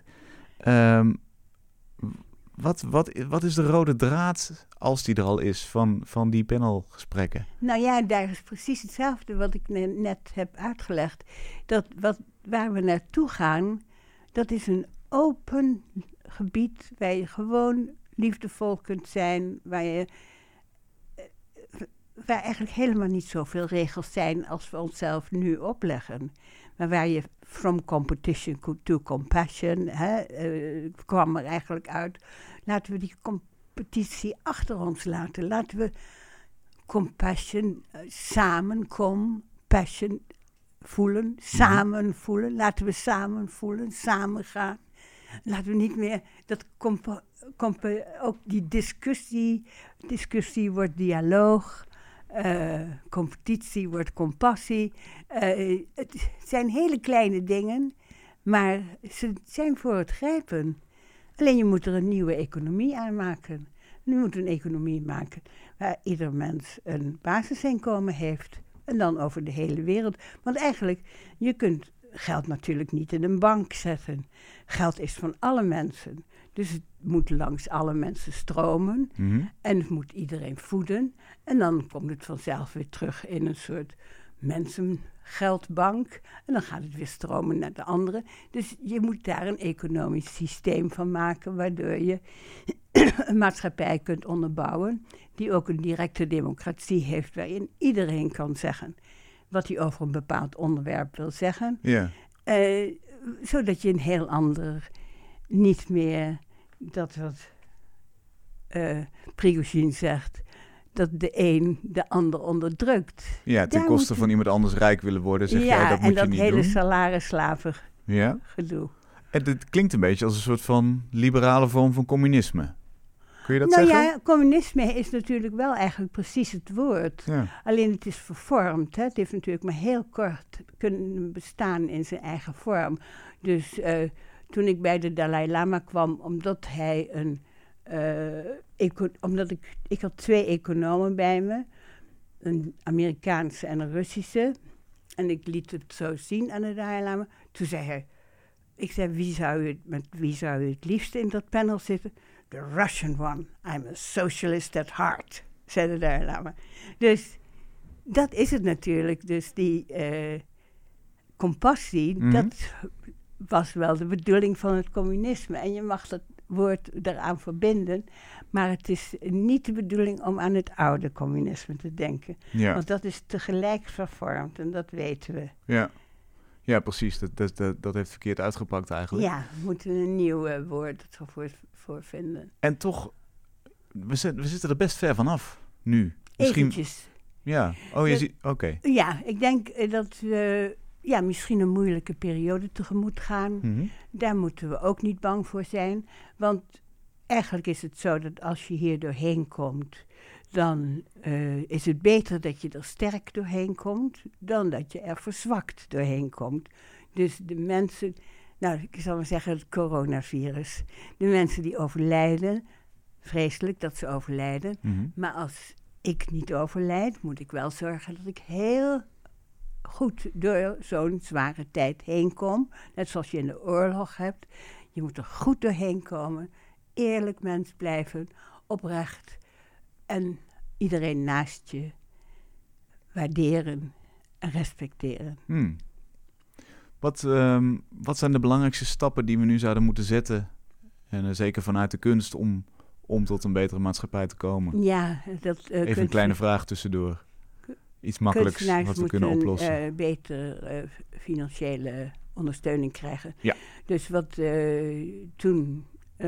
S1: Wat is de rode draad, als die er al is, van die panelgesprekken?
S2: Nou ja, daar is precies hetzelfde wat ik net heb uitgelegd. Waar we naartoe gaan, dat is een open gebied waar je gewoon liefdevol kunt zijn, waar eigenlijk helemaal niet zoveel regels zijn als we onszelf nu opleggen. Maar waar je from competition to compassion, kwam er eigenlijk uit. Laten we die competitie achter ons laten. Laten we compassion, passion voelen, samen voelen. Laten we samen voelen, samen gaan. Laten we niet meer, ook die discussie wordt dialoog. Competitie wordt compassie. Het zijn hele kleine dingen, maar ze zijn voor het grijpen. Alleen je moet er een nieuwe economie aan maken. Je moet een economie maken waar ieder mens een basisinkomen heeft. En dan over de hele wereld. Want eigenlijk, je kunt geld natuurlijk niet in een bank zetten. Geld is van alle mensen. Dus het moet langs alle mensen stromen. Mm-hmm. En het moet iedereen voeden. En dan komt het vanzelf weer terug in een soort mensengeldbank. En dan gaat het weer stromen naar de anderen. Dus je moet daar een economisch systeem van maken, waardoor je een maatschappij kunt onderbouwen die ook een directe democratie heeft, waarin iedereen kan zeggen wat hij over een bepaald onderwerp wil zeggen. Yeah. Zodat je een heel ander, niet meer dat wat Prigozhin zegt, dat de een de ander onderdrukt.
S1: Ja, ten koste van iemand anders rijk willen worden, zeg jij, dat moet je niet doen. Ja,
S2: en dat hele salarisslaven gedoe.
S1: En het klinkt een beetje als een soort van liberale vorm van communisme. Kun je dat zeggen?
S2: Nou ja, communisme is natuurlijk wel eigenlijk precies het woord. Ja. Alleen het is vervormd. Hè? Het heeft natuurlijk maar heel kort kunnen bestaan in zijn eigen vorm. Dus toen ik bij de Dalai Lama kwam, omdat hij omdat ik had 2 economen bij me. Een Amerikaanse en een Russische. En ik liet het zo zien aan de Dalai Lama. Toen zei hij, ik zei, met wie zou u het liefst in dat panel zitten? The Russian one. I'm a socialist at heart, zei de Dalai Lama. Dus dat is het natuurlijk. Dus die compassie, dat was wel de bedoeling van het communisme. En je mag dat woord daaraan verbinden. Maar het is niet de bedoeling om aan het oude communisme te denken.
S1: Ja.
S2: Want dat is tegelijk vervormd en dat weten we.
S1: Ja, precies. Dat heeft verkeerd uitgepakt eigenlijk.
S2: Ja, we moeten een nieuw woord voor vinden.
S1: En toch, we zitten er best ver vanaf nu. Misschien...
S2: Eventjes.
S1: Ja, je ziet... Oké.
S2: Ja, ik denk dat we misschien een moeilijke periode tegemoet gaan.
S1: Mm-hmm.
S2: Daar moeten we ook niet bang voor zijn. Want eigenlijk is het zo dat als je hier doorheen komt, dan is het beter dat je er sterk doorheen komt, dan dat je er verzwakt doorheen komt. Dus de mensen, ik zal maar zeggen het coronavirus, de mensen die overlijden, vreselijk dat ze overlijden,
S1: Mm-hmm.
S2: maar als ik niet overlijd, moet ik wel zorgen dat ik heel goed door zo'n zware tijd heen kom. Net zoals je in de oorlog hebt. Je moet er goed doorheen komen. Eerlijk mens blijven. Oprecht. En iedereen naast je waarderen en respecteren.
S1: Wat zijn de belangrijkste stappen die we nu zouden moeten zetten? En zeker vanuit de kunst om tot een betere maatschappij te komen?
S2: Ja,
S1: even een kleine vraag tussendoor. Iets makkelijks wat we kunnen oplossen.
S2: Kunstenaars beter financiële ondersteuning krijgen.
S1: Ja.
S2: Dus wat toen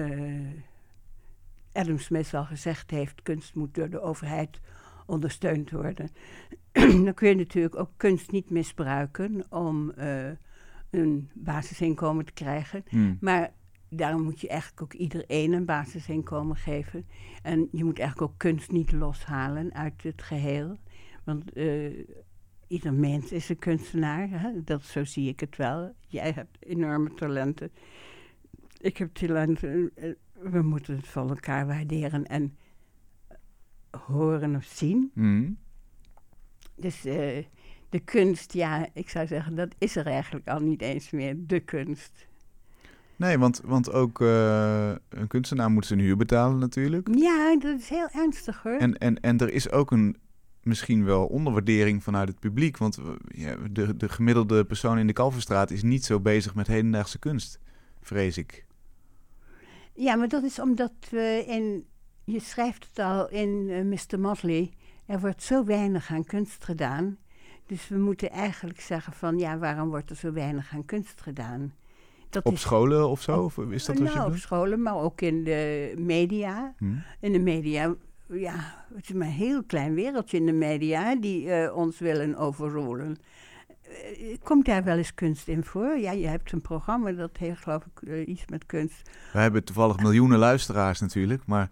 S2: Adam Smith al gezegd heeft, kunst moet door de overheid ondersteund worden. Dan kun je natuurlijk ook kunst niet misbruiken om een basisinkomen te krijgen. Maar daarom moet je eigenlijk ook iedereen een basisinkomen geven. En je moet eigenlijk ook kunst niet loshalen uit het geheel. Want ieder mens is een kunstenaar. Hè? Zo zie ik het wel. Jij hebt enorme talenten. Ik heb talenten. We moeten het van elkaar waarderen en horen of zien. Dus de kunst, ik zou zeggen, dat is er eigenlijk al niet eens meer, de kunst.
S1: Nee, want ook een kunstenaar moet zijn huur betalen natuurlijk.
S2: Ja, dat is heel ernstig hoor.
S1: En er is ook misschien wel onderwaardering vanuit het publiek. Want de gemiddelde persoon in de Kalverstraat is niet zo bezig met hedendaagse kunst, vrees ik.
S2: Ja, maar dat is omdat je schrijft het al in Mr. Motley, er wordt zo weinig aan kunst gedaan. Dus we moeten eigenlijk zeggen van, waarom wordt er zo weinig aan kunst gedaan?
S1: Op scholen of zo? Of is dat wat je
S2: op scholen, maar ook in de media. In de media, het is maar een heel klein wereldje in de media die ons willen overrolen. Komt daar wel eens kunst in voor? Ja, je hebt een programma dat heeft geloof ik iets met kunst.
S1: We hebben toevallig miljoenen luisteraars natuurlijk, maar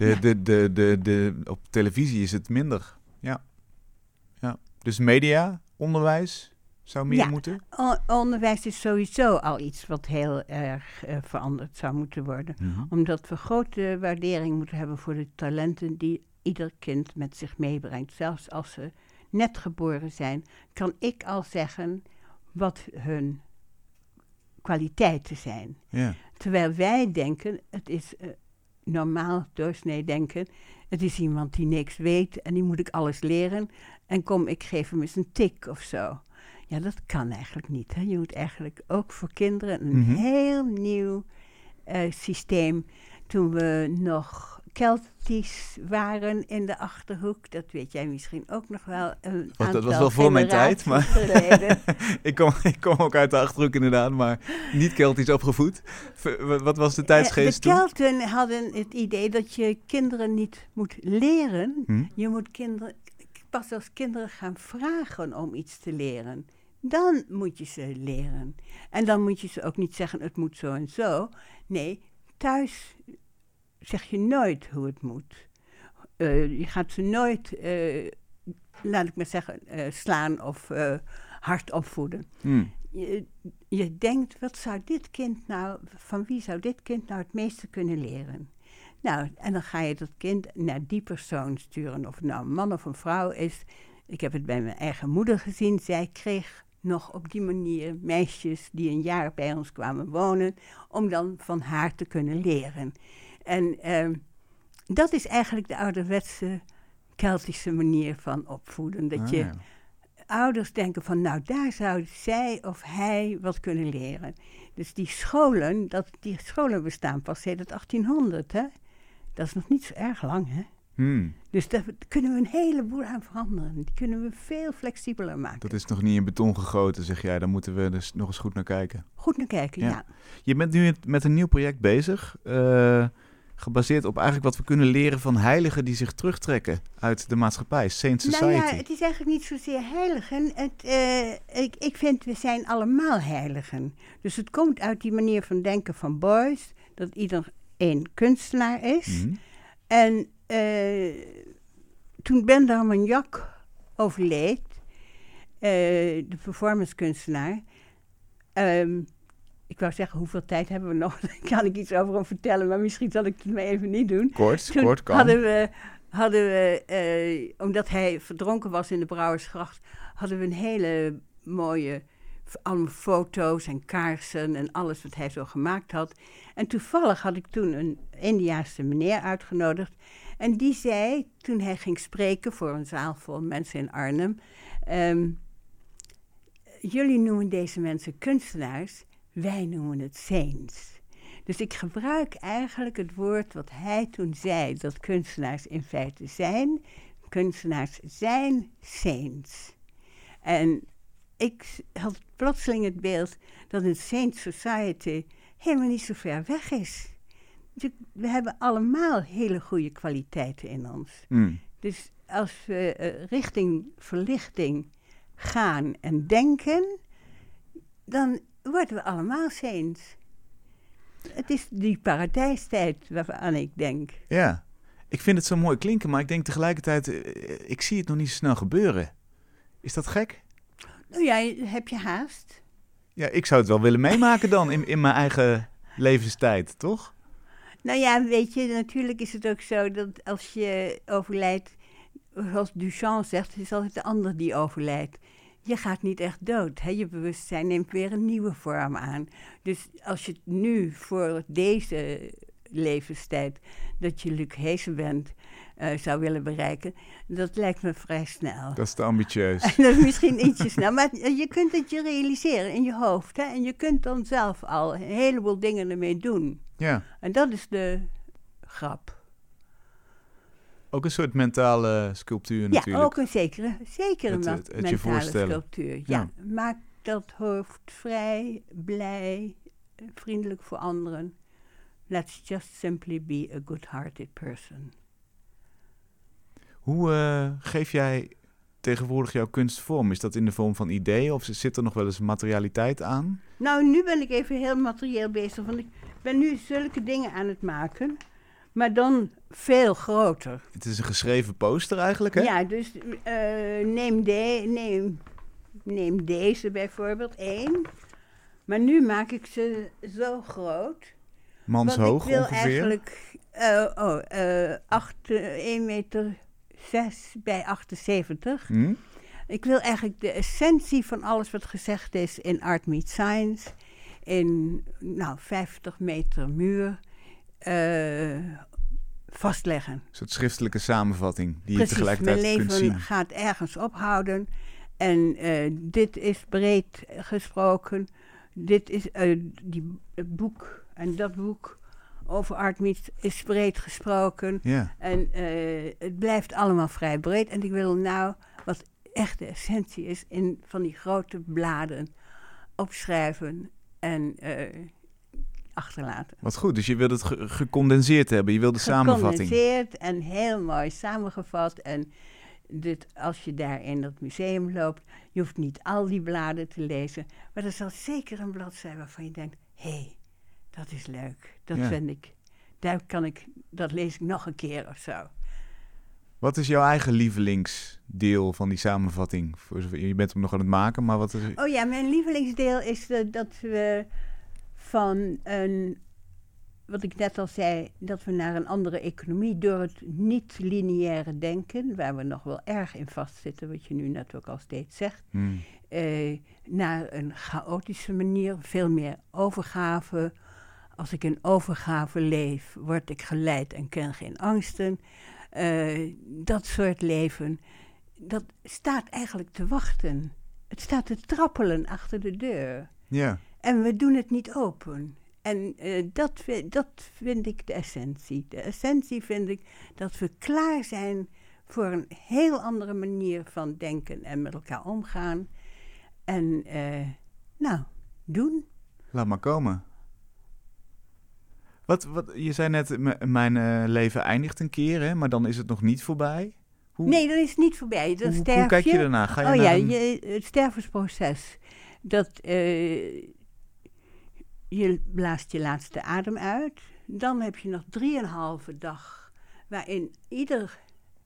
S1: op televisie is het minder. Ja. Dus media, onderwijs zou meer moeten?
S2: Onderwijs is sowieso al iets wat heel erg veranderd zou moeten worden. Omdat we grote waardering moeten hebben voor de talenten die ieder kind met zich meebrengt. Zelfs als ze net geboren zijn, kan ik al zeggen wat hun kwaliteiten zijn.
S1: Ja.
S2: Terwijl wij denken, het is normaal doorsnee denken, het is iemand die niks weet en die moet ik alles leren. En ik geef hem eens een tik of zo. Ja, dat kan eigenlijk niet. Hè? Je moet eigenlijk ook voor kinderen een heel nieuw systeem. Toen we nog Keltisch waren in de Achterhoek, dat weet jij misschien ook nog wel.
S1: Dat was wel voor mijn tijd, maar ik kom ook uit de Achterhoek inderdaad, maar niet Keltisch opgevoed. Wat was de tijdsgeest toen?
S2: De Kelten hadden het idee dat je kinderen niet moet leren. Je moet pas als kinderen gaan vragen om iets te leren. Dan moet je ze leren. En dan moet je ze ook niet zeggen, het moet zo en zo. Nee, thuis zeg je nooit hoe het moet. Je gaat ze nooit, laat ik maar zeggen, slaan of hard opvoeden. Je denkt, van wie zou dit kind nou het meeste kunnen leren? Nou, en dan ga je dat kind naar die persoon sturen. Of het nou een man of een vrouw is. Ik heb het bij mijn eigen moeder gezien. Zij kreeg nog op die manier meisjes die een jaar bij ons kwamen wonen, om dan van haar te kunnen leren. En dat is eigenlijk de ouderwetse Keltische manier van opvoeden. Dat ouders denken van, nou, daar zou zij of hij wat kunnen leren. Dus die scholen bestaan pas sinds 1800, hè? Dat is nog niet zo erg lang, hè? Dus daar kunnen we een heleboel aan veranderen. Die kunnen we veel flexibeler maken.
S1: Dat is nog niet in beton gegoten, zeg jij. Daar moeten we dus nog eens goed naar kijken.
S2: Goed naar kijken, ja.
S1: Je bent nu met een nieuw project bezig. Gebaseerd op eigenlijk wat we kunnen leren van heiligen die zich terugtrekken uit de maatschappij. Saint Society.
S2: Nou ja, het is eigenlijk niet zozeer heiligen. Ik vind, we zijn allemaal heiligen. Dus het komt uit die manier van denken van Beuys. Dat ieder een kunstenaar is. En toen Ben d'Armagnac overleed, de performancekunstenaar. Ik wou zeggen, hoeveel tijd hebben we nog? Daar kan ik iets over hem vertellen, maar misschien zal ik het maar even niet doen.
S1: Kort kan.
S2: Hadden we, omdat hij verdronken was in de Brouwersgracht, hadden we een hele mooie, allemaal foto's en kaarsen en alles wat hij zo gemaakt had. En toevallig had ik toen een Indiaanse meneer uitgenodigd. En die zei, toen hij ging spreken voor een zaal vol mensen in Arnhem, jullie noemen deze mensen kunstenaars, wij noemen het saints. Dus ik gebruik eigenlijk het woord wat hij toen zei, dat kunstenaars in feite zijn. Kunstenaars zijn saints. En ik had plotseling het beeld dat een Saint Society helemaal niet zo ver weg is. We hebben allemaal hele goede kwaliteiten in ons. Dus als we richting verlichting gaan en denken, dan worden we allemaal saints. Het is die paradijstijd waaraan ik denk.
S1: Ja, ik vind het zo mooi klinken, maar ik denk tegelijkertijd, ik zie het nog niet zo snel gebeuren. Is dat gek?
S2: Nou ja, heb je haast?
S1: Ja, ik zou het wel willen meemaken dan in mijn eigen levenstijd, toch?
S2: Nou ja, weet je, natuurlijk is het ook zo dat als je overlijdt, zoals Duchamp zegt, het is altijd de ander die overlijdt. Je gaat niet echt dood. Hè? Je bewustzijn neemt weer een nieuwe vorm aan. Dus als je het nu voor deze levenstijd, dat je Luc Heesen bent, zou willen bereiken, dat lijkt me vrij snel.
S1: Dat is te ambitieus.
S2: Dat is misschien ietsje snel, maar je kunt het je realiseren in je hoofd. Hè? En je kunt dan zelf al een heleboel dingen ermee doen.
S1: Ja.
S2: En dat is de grap.
S1: Ook een soort mentale sculptuur natuurlijk.
S2: Ja, ook een zekere mentale sculptuur. Ja. Maak dat hoofd vrij, blij, vriendelijk voor anderen. Let's just simply be a good-hearted person.
S1: Hoe geef jij tegenwoordig jouw kunst vorm? Is dat in de vorm van ideeën of zit er nog wel eens materialiteit aan?
S2: Nou, nu ben ik even heel materieel bezig, want ik ben nu zulke dingen aan het maken, maar veel groter.
S1: Het is een geschreven poster eigenlijk, hè?
S2: Ja, dus neem deze bijvoorbeeld, 1. Maar nu maak ik ze zo groot.
S1: Manshoog ongeveer?
S2: Ik wil eigenlijk 1,6 meter bij 78. Ik wil eigenlijk de essentie van alles wat gezegd is in Art Meets Science, in 50 meter muur, vastleggen.
S1: Een soort schriftelijke samenvatting die je tegelijkertijd kunt zien.
S2: Precies, mijn leven gaat ergens ophouden. En dit is breed gesproken. Dit is het boek en dat boek over Art Meets is breed gesproken.
S1: Ja.
S2: En het blijft allemaal vrij breed. En ik wil nou, wat echt de essentie is, van die grote bladen opschrijven en achterlaten.
S1: Wat goed, dus je wilt het gecondenseerd hebben. Je wilt de samenvatting.
S2: Gecondenseerd en heel mooi samengevat. En als je daar in dat museum loopt, je hoeft niet al die bladen te lezen. Maar er zal zeker een blad zijn waarvan je denkt, hé, dat is leuk. Dat vind ik. Dat lees ik nog een keer of zo.
S1: Wat is jouw eigen lievelingsdeel van die samenvatting? Je bent hem nog aan het maken, maar wat is...
S2: Oh ja, mijn lievelingsdeel is dat we van wat ik net al zei, dat we naar een andere economie door het niet-lineaire denken, waar we nog wel erg in vastzitten, wat je nu net ook al steeds zegt, naar een chaotische manier, veel meer overgave. Als ik in overgave leef, word ik geleid en ken geen angsten. Dat soort leven, dat staat eigenlijk te wachten. Het staat te trappelen achter de deur.
S1: Ja.
S2: En we doen het niet open. En dat vind ik de essentie. De essentie vind ik dat we klaar zijn voor een heel andere manier van denken en met elkaar omgaan. En doen.
S1: Laat maar komen. Je zei net, mijn leven eindigt een keer, hè, maar dan is het nog niet voorbij.
S2: Nee, dan is het niet voorbij. Dan sterf
S1: hoe kijk je daarna? Ga je
S2: het stervensproces. Je blaast je laatste adem uit. Dan heb je nog 3,5 dag waarin ieder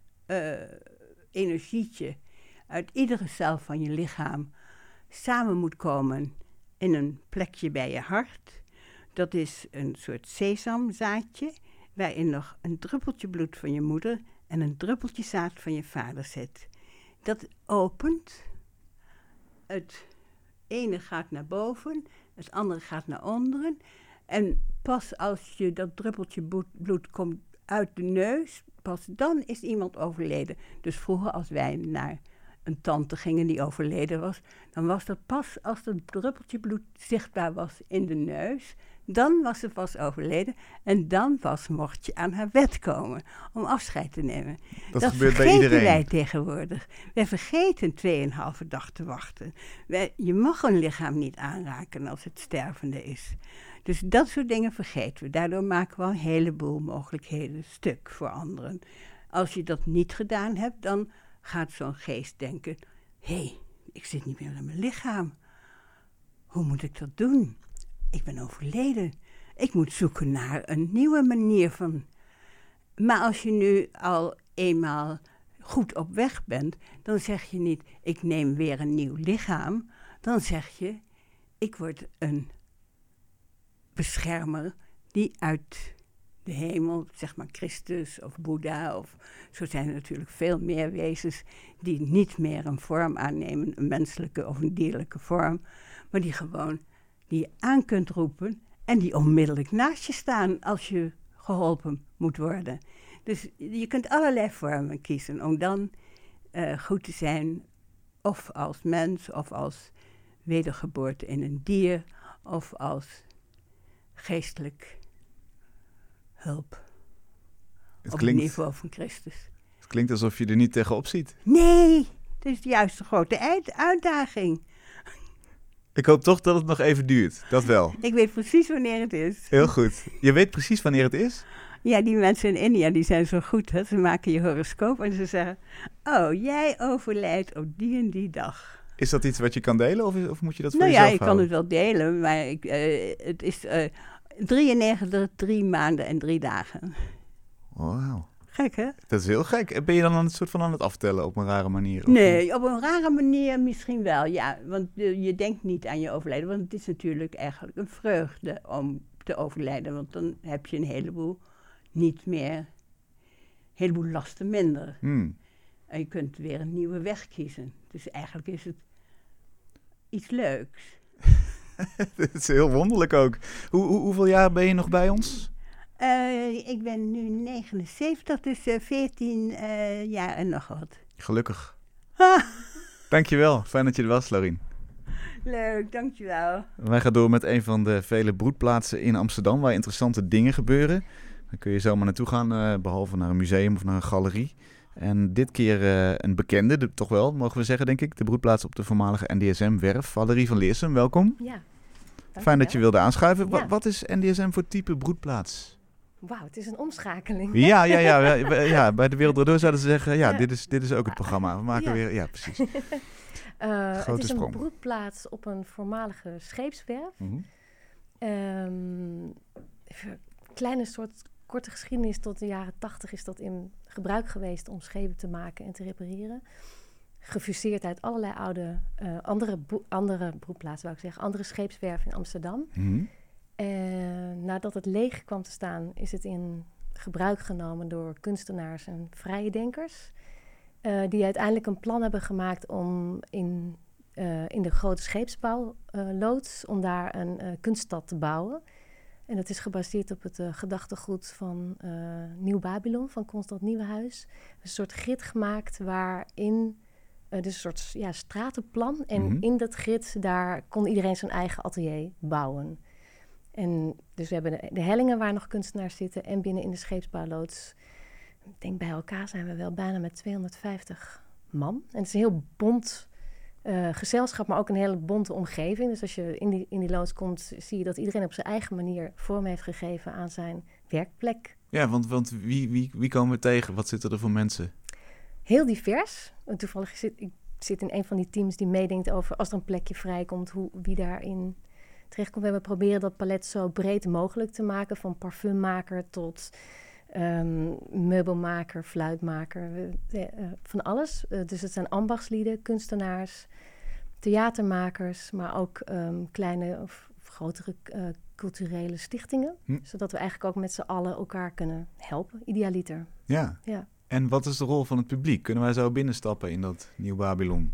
S2: energietje uit iedere cel van je lichaam samen moet komen in een plekje bij je hart. Dat is een soort sesamzaadje waarin nog een druppeltje bloed van je moeder en een druppeltje zaad van je vader zit. Dat opent. Het ene gaat naar boven, het andere gaat naar onderen. En pas als je dat druppeltje bloed komt uit de neus, pas dan is iemand overleden. Dus vroeger als wij naar een tante gingen die overleden was, dan was dat pas als dat druppeltje bloed zichtbaar was in de neus. Dan was ze pas overleden en dan pas mocht je aan haar bed komen om afscheid te nemen.
S1: Dat gebeurt bij iedereen.
S2: Wij tegenwoordig. Wij vergeten 2,5 dag te wachten. Je mag een lichaam niet aanraken als het stervende is. Dus dat soort dingen vergeten we. Daardoor maken we al een heleboel mogelijkheden stuk voor anderen. Als je dat niet gedaan hebt, dan gaat zo'n geest denken, hé, ik zit niet meer in mijn lichaam. Hoe moet ik dat doen? Ik ben overleden. Ik moet zoeken naar een nieuwe manier van. Maar als je nu al eenmaal goed op weg bent, dan zeg je niet, ik neem weer een nieuw lichaam. Dan zeg je, ik word een beschermer die uit de hemel, zeg maar Christus of Boeddha, of zo zijn er natuurlijk veel meer wezens die niet meer een vorm aannemen, een menselijke of een dierlijke vorm, maar die je aan kunt roepen en die onmiddellijk naast je staan als je geholpen moet worden. Dus je kunt allerlei vormen kiezen om dan goed te zijn, of als mens, of als wedergeboorte in een dier, of als geestelijk hulp op het niveau van Christus.
S1: Het klinkt alsof je er niet tegenop ziet.
S2: Nee, het is juist een grote uitdaging.
S1: Ik hoop toch dat het nog even duurt, dat wel.
S2: Ik weet precies wanneer het is.
S1: Heel goed. Je weet precies wanneer het is?
S2: Ja, die mensen in India, die zijn zo goed. Hè? Ze maken je horoscoop en ze zeggen, oh, jij overlijdt op die en die dag.
S1: Is dat iets wat je kan delen of moet je dat voor jezelf houden?
S2: Nou ja, ik kan het wel delen, maar het is 93, 3 maanden en 3 dagen.
S1: Wauw.
S2: Gek, hè?
S1: Dat is heel gek. Ben je dan een soort van aan het aftellen op een rare manier? Of
S2: Nee, op een rare manier misschien wel, ja. Want je denkt niet aan je overlijden. Want het is natuurlijk eigenlijk een vreugde om te overlijden. Want dan heb je een heleboel lasten minder. En je kunt weer een nieuwe weg kiezen. Dus eigenlijk is het iets leuks.
S1: Dat is heel wonderlijk ook. Hoeveel jaar ben je nog bij ons?
S2: Ik ben nu 79, dus 14 jaar en nog wat.
S1: Gelukkig. Dankjewel. Fijn dat je er was, Laurien.
S2: Leuk, dankjewel.
S1: Wij gaan door met een van de vele broedplaatsen in Amsterdam waar interessante dingen gebeuren. Dan kun je zomaar naartoe gaan, behalve naar een museum of naar een galerie. En dit keer een bekende, toch wel, mogen we zeggen, denk ik. De broedplaats op de voormalige NDSM-werf. Valerie van Leersum, welkom.
S3: Ja.
S1: Fijn dat je wilde aanschuiven.
S3: Ja.
S1: Wat is NDSM voor type broedplaats?
S3: Wauw, het is een omschakeling.
S1: Ja, bij de Wereld Draait Door zouden ze zeggen, dit is ook het programma. We maken weer, ja precies.
S3: Het is
S1: sprong.
S3: een broedplaats op een voormalige scheepswerf. Kleine soort korte geschiedenis, tot de jaren 80 is dat in gebruik geweest om schepen te maken en te repareren. Gefuseerd uit allerlei oude, andere broedplaatsen, wou ik zeggen, andere scheepswerven in Amsterdam. Nadat het leeg kwam te staan, is het in gebruik genomen door kunstenaars en vrije denkers. Die uiteindelijk een plan hebben gemaakt om in de grote scheepsbouwloods, om daar een kunststad te bouwen. En dat is gebaseerd op het gedachtegoed van Nieuw Babylon, van Constant Nieuwenhuis. Een soort grid gemaakt waarin, dus een soort stratenplan. En in dat grid, daar kon iedereen zijn eigen atelier bouwen. En dus we hebben de hellingen waar nog kunstenaars zitten en binnen in de scheepsbouwloods. Ik denk bij elkaar zijn we wel bijna met 250 man. En het is een heel bont gezelschap, maar ook een hele bonte omgeving. Dus als je in die loods komt, zie je dat iedereen op zijn eigen manier vorm heeft gegeven aan zijn werkplek.
S1: Ja, want wie komen we tegen? Wat zitten er voor mensen?
S3: Heel divers. Toevallig ik zit in een van die teams die meedenkt over als er een plekje vrijkomt, wie daarin terechtkomt. We hebben proberen dat palet zo breed mogelijk te maken, van parfummaker tot meubelmaker, fluitmaker, van alles. Dus het zijn ambachtslieden, kunstenaars, theatermakers, maar ook kleine of grotere culturele stichtingen. Zodat we eigenlijk ook met z'n allen elkaar kunnen helpen, idealiter.
S1: Ja. En wat is de rol van het publiek? Kunnen wij zo binnenstappen in dat Nieuw Babylon?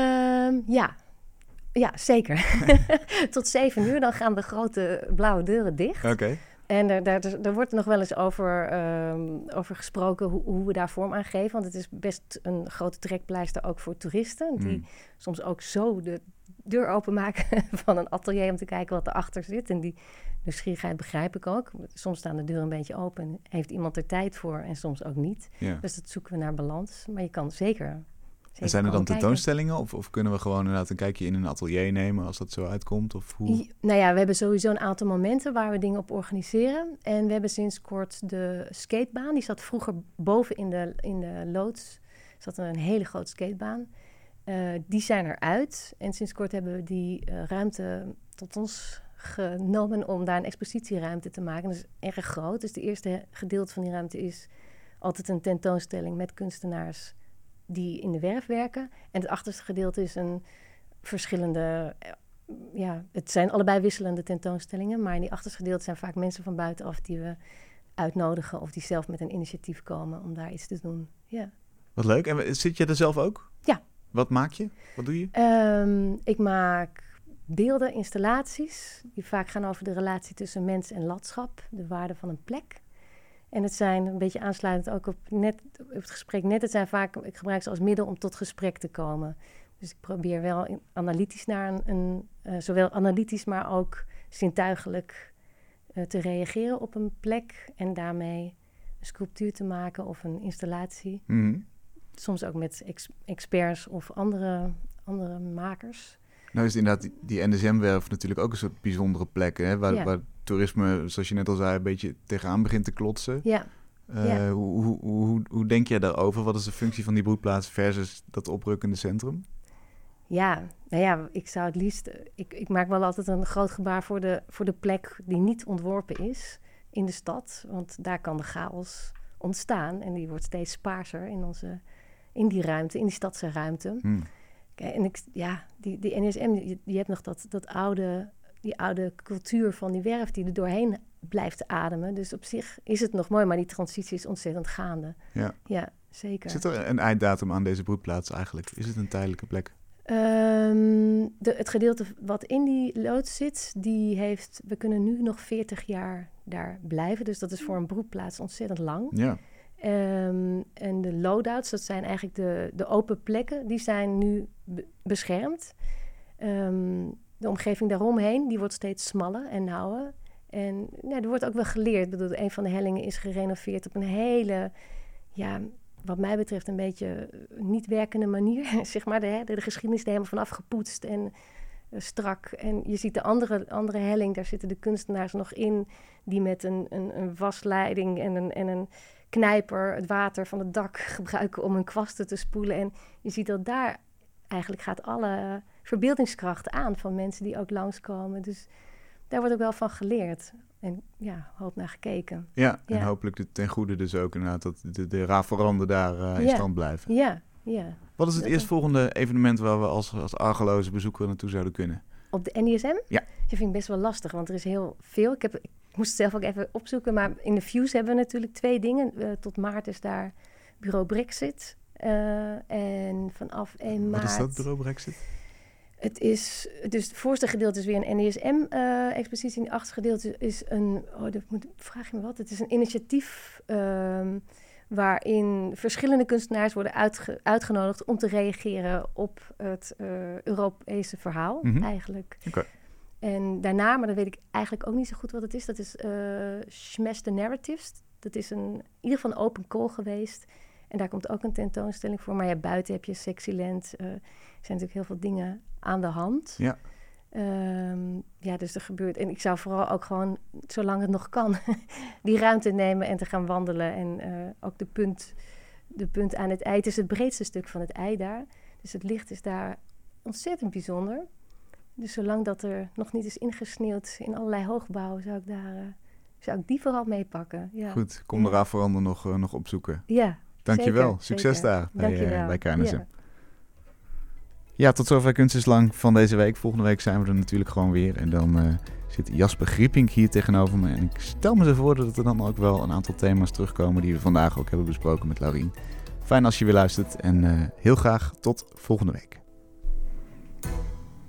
S3: Ja, zeker. Tot 7 uur, dan gaan de grote blauwe deuren dicht.
S1: Oké.
S3: En daar wordt nog wel eens over gesproken hoe we daar vorm aan geven. Want het is best een grote trekpleister ook voor toeristen. Die soms ook zo de deur openmaken van een atelier om te kijken wat erachter zit. En die nieuwsgierigheid begrijp ik ook. Soms staan de deuren een beetje open en heeft iemand er tijd voor en soms ook niet. Ja. Dus dat zoeken we naar balans. Maar je kan zeker
S1: en zijn er dan tentoonstellingen of kunnen we gewoon inderdaad een kijkje in een atelier nemen als dat zo uitkomt? Of hoe?
S3: Nou ja, we hebben sowieso een aantal momenten waar we dingen op organiseren. En we hebben sinds kort de skatebaan. Die zat vroeger boven in de loods. Er zat een hele grote skatebaan. Die zijn eruit. En sinds kort hebben we die ruimte tot ons genomen om daar een expositieruimte te maken. Dat is erg groot. Dus het eerste gedeelte van die ruimte is altijd een tentoonstelling met kunstenaars die in de werf werken. En het achterste gedeelte is een verschillende... het zijn allebei wisselende tentoonstellingen, maar in die achterste gedeelte zijn vaak mensen van buitenaf die we uitnodigen of die zelf met een initiatief komen om daar iets te doen. Ja.
S1: Wat leuk. En zit je er zelf ook?
S3: Ja.
S1: Wat maak je? Wat doe je?
S3: Ik maak beelden, installaties die vaak gaan over de relatie tussen mens en landschap, de waarde van een plek. En het zijn, een beetje aansluitend ook op het gesprek net, het zijn vaak, ik gebruik ze als middel om tot gesprek te komen. Dus ik probeer wel analytisch naar zowel analytisch, maar ook zintuigelijk te reageren op een plek en daarmee een sculptuur te maken of een installatie. Mm-hmm. Soms ook met experts of andere makers.
S1: Nou is inderdaad die NSM-werf natuurlijk ook een soort bijzondere plek, hè? Waar toerisme, zoals je net al zei, een beetje tegenaan begint te klotsen.
S3: Ja.
S1: Hoe denk jij daarover? Wat is de functie van die broedplaats versus dat oprukkende centrum?
S3: Ja, nou ja, ik zou het liefst... Ik maak wel altijd een groot gebaar voor de plek die niet ontworpen is in de stad. Want daar kan de chaos ontstaan en die wordt steeds spaarser in die ruimte, in die stadse ruimte. Kijk, en die NSM, die hebt nog die oude cultuur van die werf die er doorheen blijft ademen. Dus op zich is het nog mooi, maar die transitie is ontzettend gaande. Ja, zeker.
S1: Zit er een einddatum aan deze broedplaats eigenlijk? Is het een tijdelijke plek?
S3: Het gedeelte wat in die loods zit, we kunnen nu nog 40 jaar daar blijven. Dus dat is voor een broedplaats ontzettend lang.
S1: Ja.
S3: En de loadouts, dat zijn eigenlijk de open plekken, die zijn nu beschermd. De omgeving daaromheen, die wordt steeds smaller en nauwer. En er wordt ook wel geleerd. Ik bedoel, een van de hellingen is gerenoveerd op een hele, wat mij betreft een beetje niet werkende manier. Zeg maar, de geschiedenis er helemaal vanaf gepoetst en strak. En je ziet de andere helling, daar zitten de kunstenaars nog in, die met een wasleiding en een knijper het water van het dak gebruiken om hun kwasten te spoelen. En je ziet dat daar eigenlijk gaat alle verbeeldingskracht aan van mensen die ook langskomen. Dus daar wordt ook wel van geleerd. En hoop naar gekeken.
S1: Ja, en hopelijk ten goede dus ook inderdaad dat de rafelranden daar in stand blijven.
S3: Ja.
S1: Wat is het eerstvolgende evenement waar we als argeloze bezoeker naartoe zouden kunnen?
S3: Op de NDSM?
S1: Ja.
S3: Dat vind ik best wel lastig, want er is heel veel. Ik moest het zelf ook even opzoeken, maar in de Fuse hebben we natuurlijk 2 dingen. Tot maart is daar Bureau Brexit. En vanaf 1 maart...
S1: Wat is dat, Bureau Brexit?
S3: Het is, dus het voorste gedeelte is weer een NDSM-expositie. En het achterste gedeelte is vraag je me wat? Het is een initiatief waarin verschillende kunstenaars worden uitgenodigd om te reageren op het Europese verhaal, eigenlijk.
S1: Okay.
S3: En daarna, maar dan weet ik eigenlijk ook niet zo goed wat het is. Dat is Smash the Narratives. Dat is in ieder geval een open call geweest. En daar komt ook een tentoonstelling voor. Maar ja, buiten heb je Sexyland. Er zijn natuurlijk heel veel dingen aan de hand.
S1: Ja.
S3: Dus er gebeurt... En ik zou vooral ook gewoon, zolang het nog kan, die ruimte nemen en te gaan wandelen. En ook de punt aan het ei. Het is het breedste stuk van het ei daar. Dus het licht is daar ontzettend bijzonder. Dus zolang dat er nog niet is ingesneeuwd in allerlei hoogbouw, zou ik die vooral meepakken. Ja.
S1: Goed, kom de Rafander nog opzoeken.
S3: Ja,
S1: dankjewel.
S3: Zeker,
S1: Succes
S3: zeker.
S1: daar bij KNSM.
S3: Ja.
S1: Ja, tot zover Kunst is Lang van deze week. Volgende week zijn we er natuurlijk gewoon weer. En dan zit Jasper Griepink hier tegenover me. En ik stel me zo voor dat er dan ook wel een aantal thema's terugkomen die we vandaag ook hebben besproken met Laurien. Fijn als je weer luistert en heel graag tot volgende week.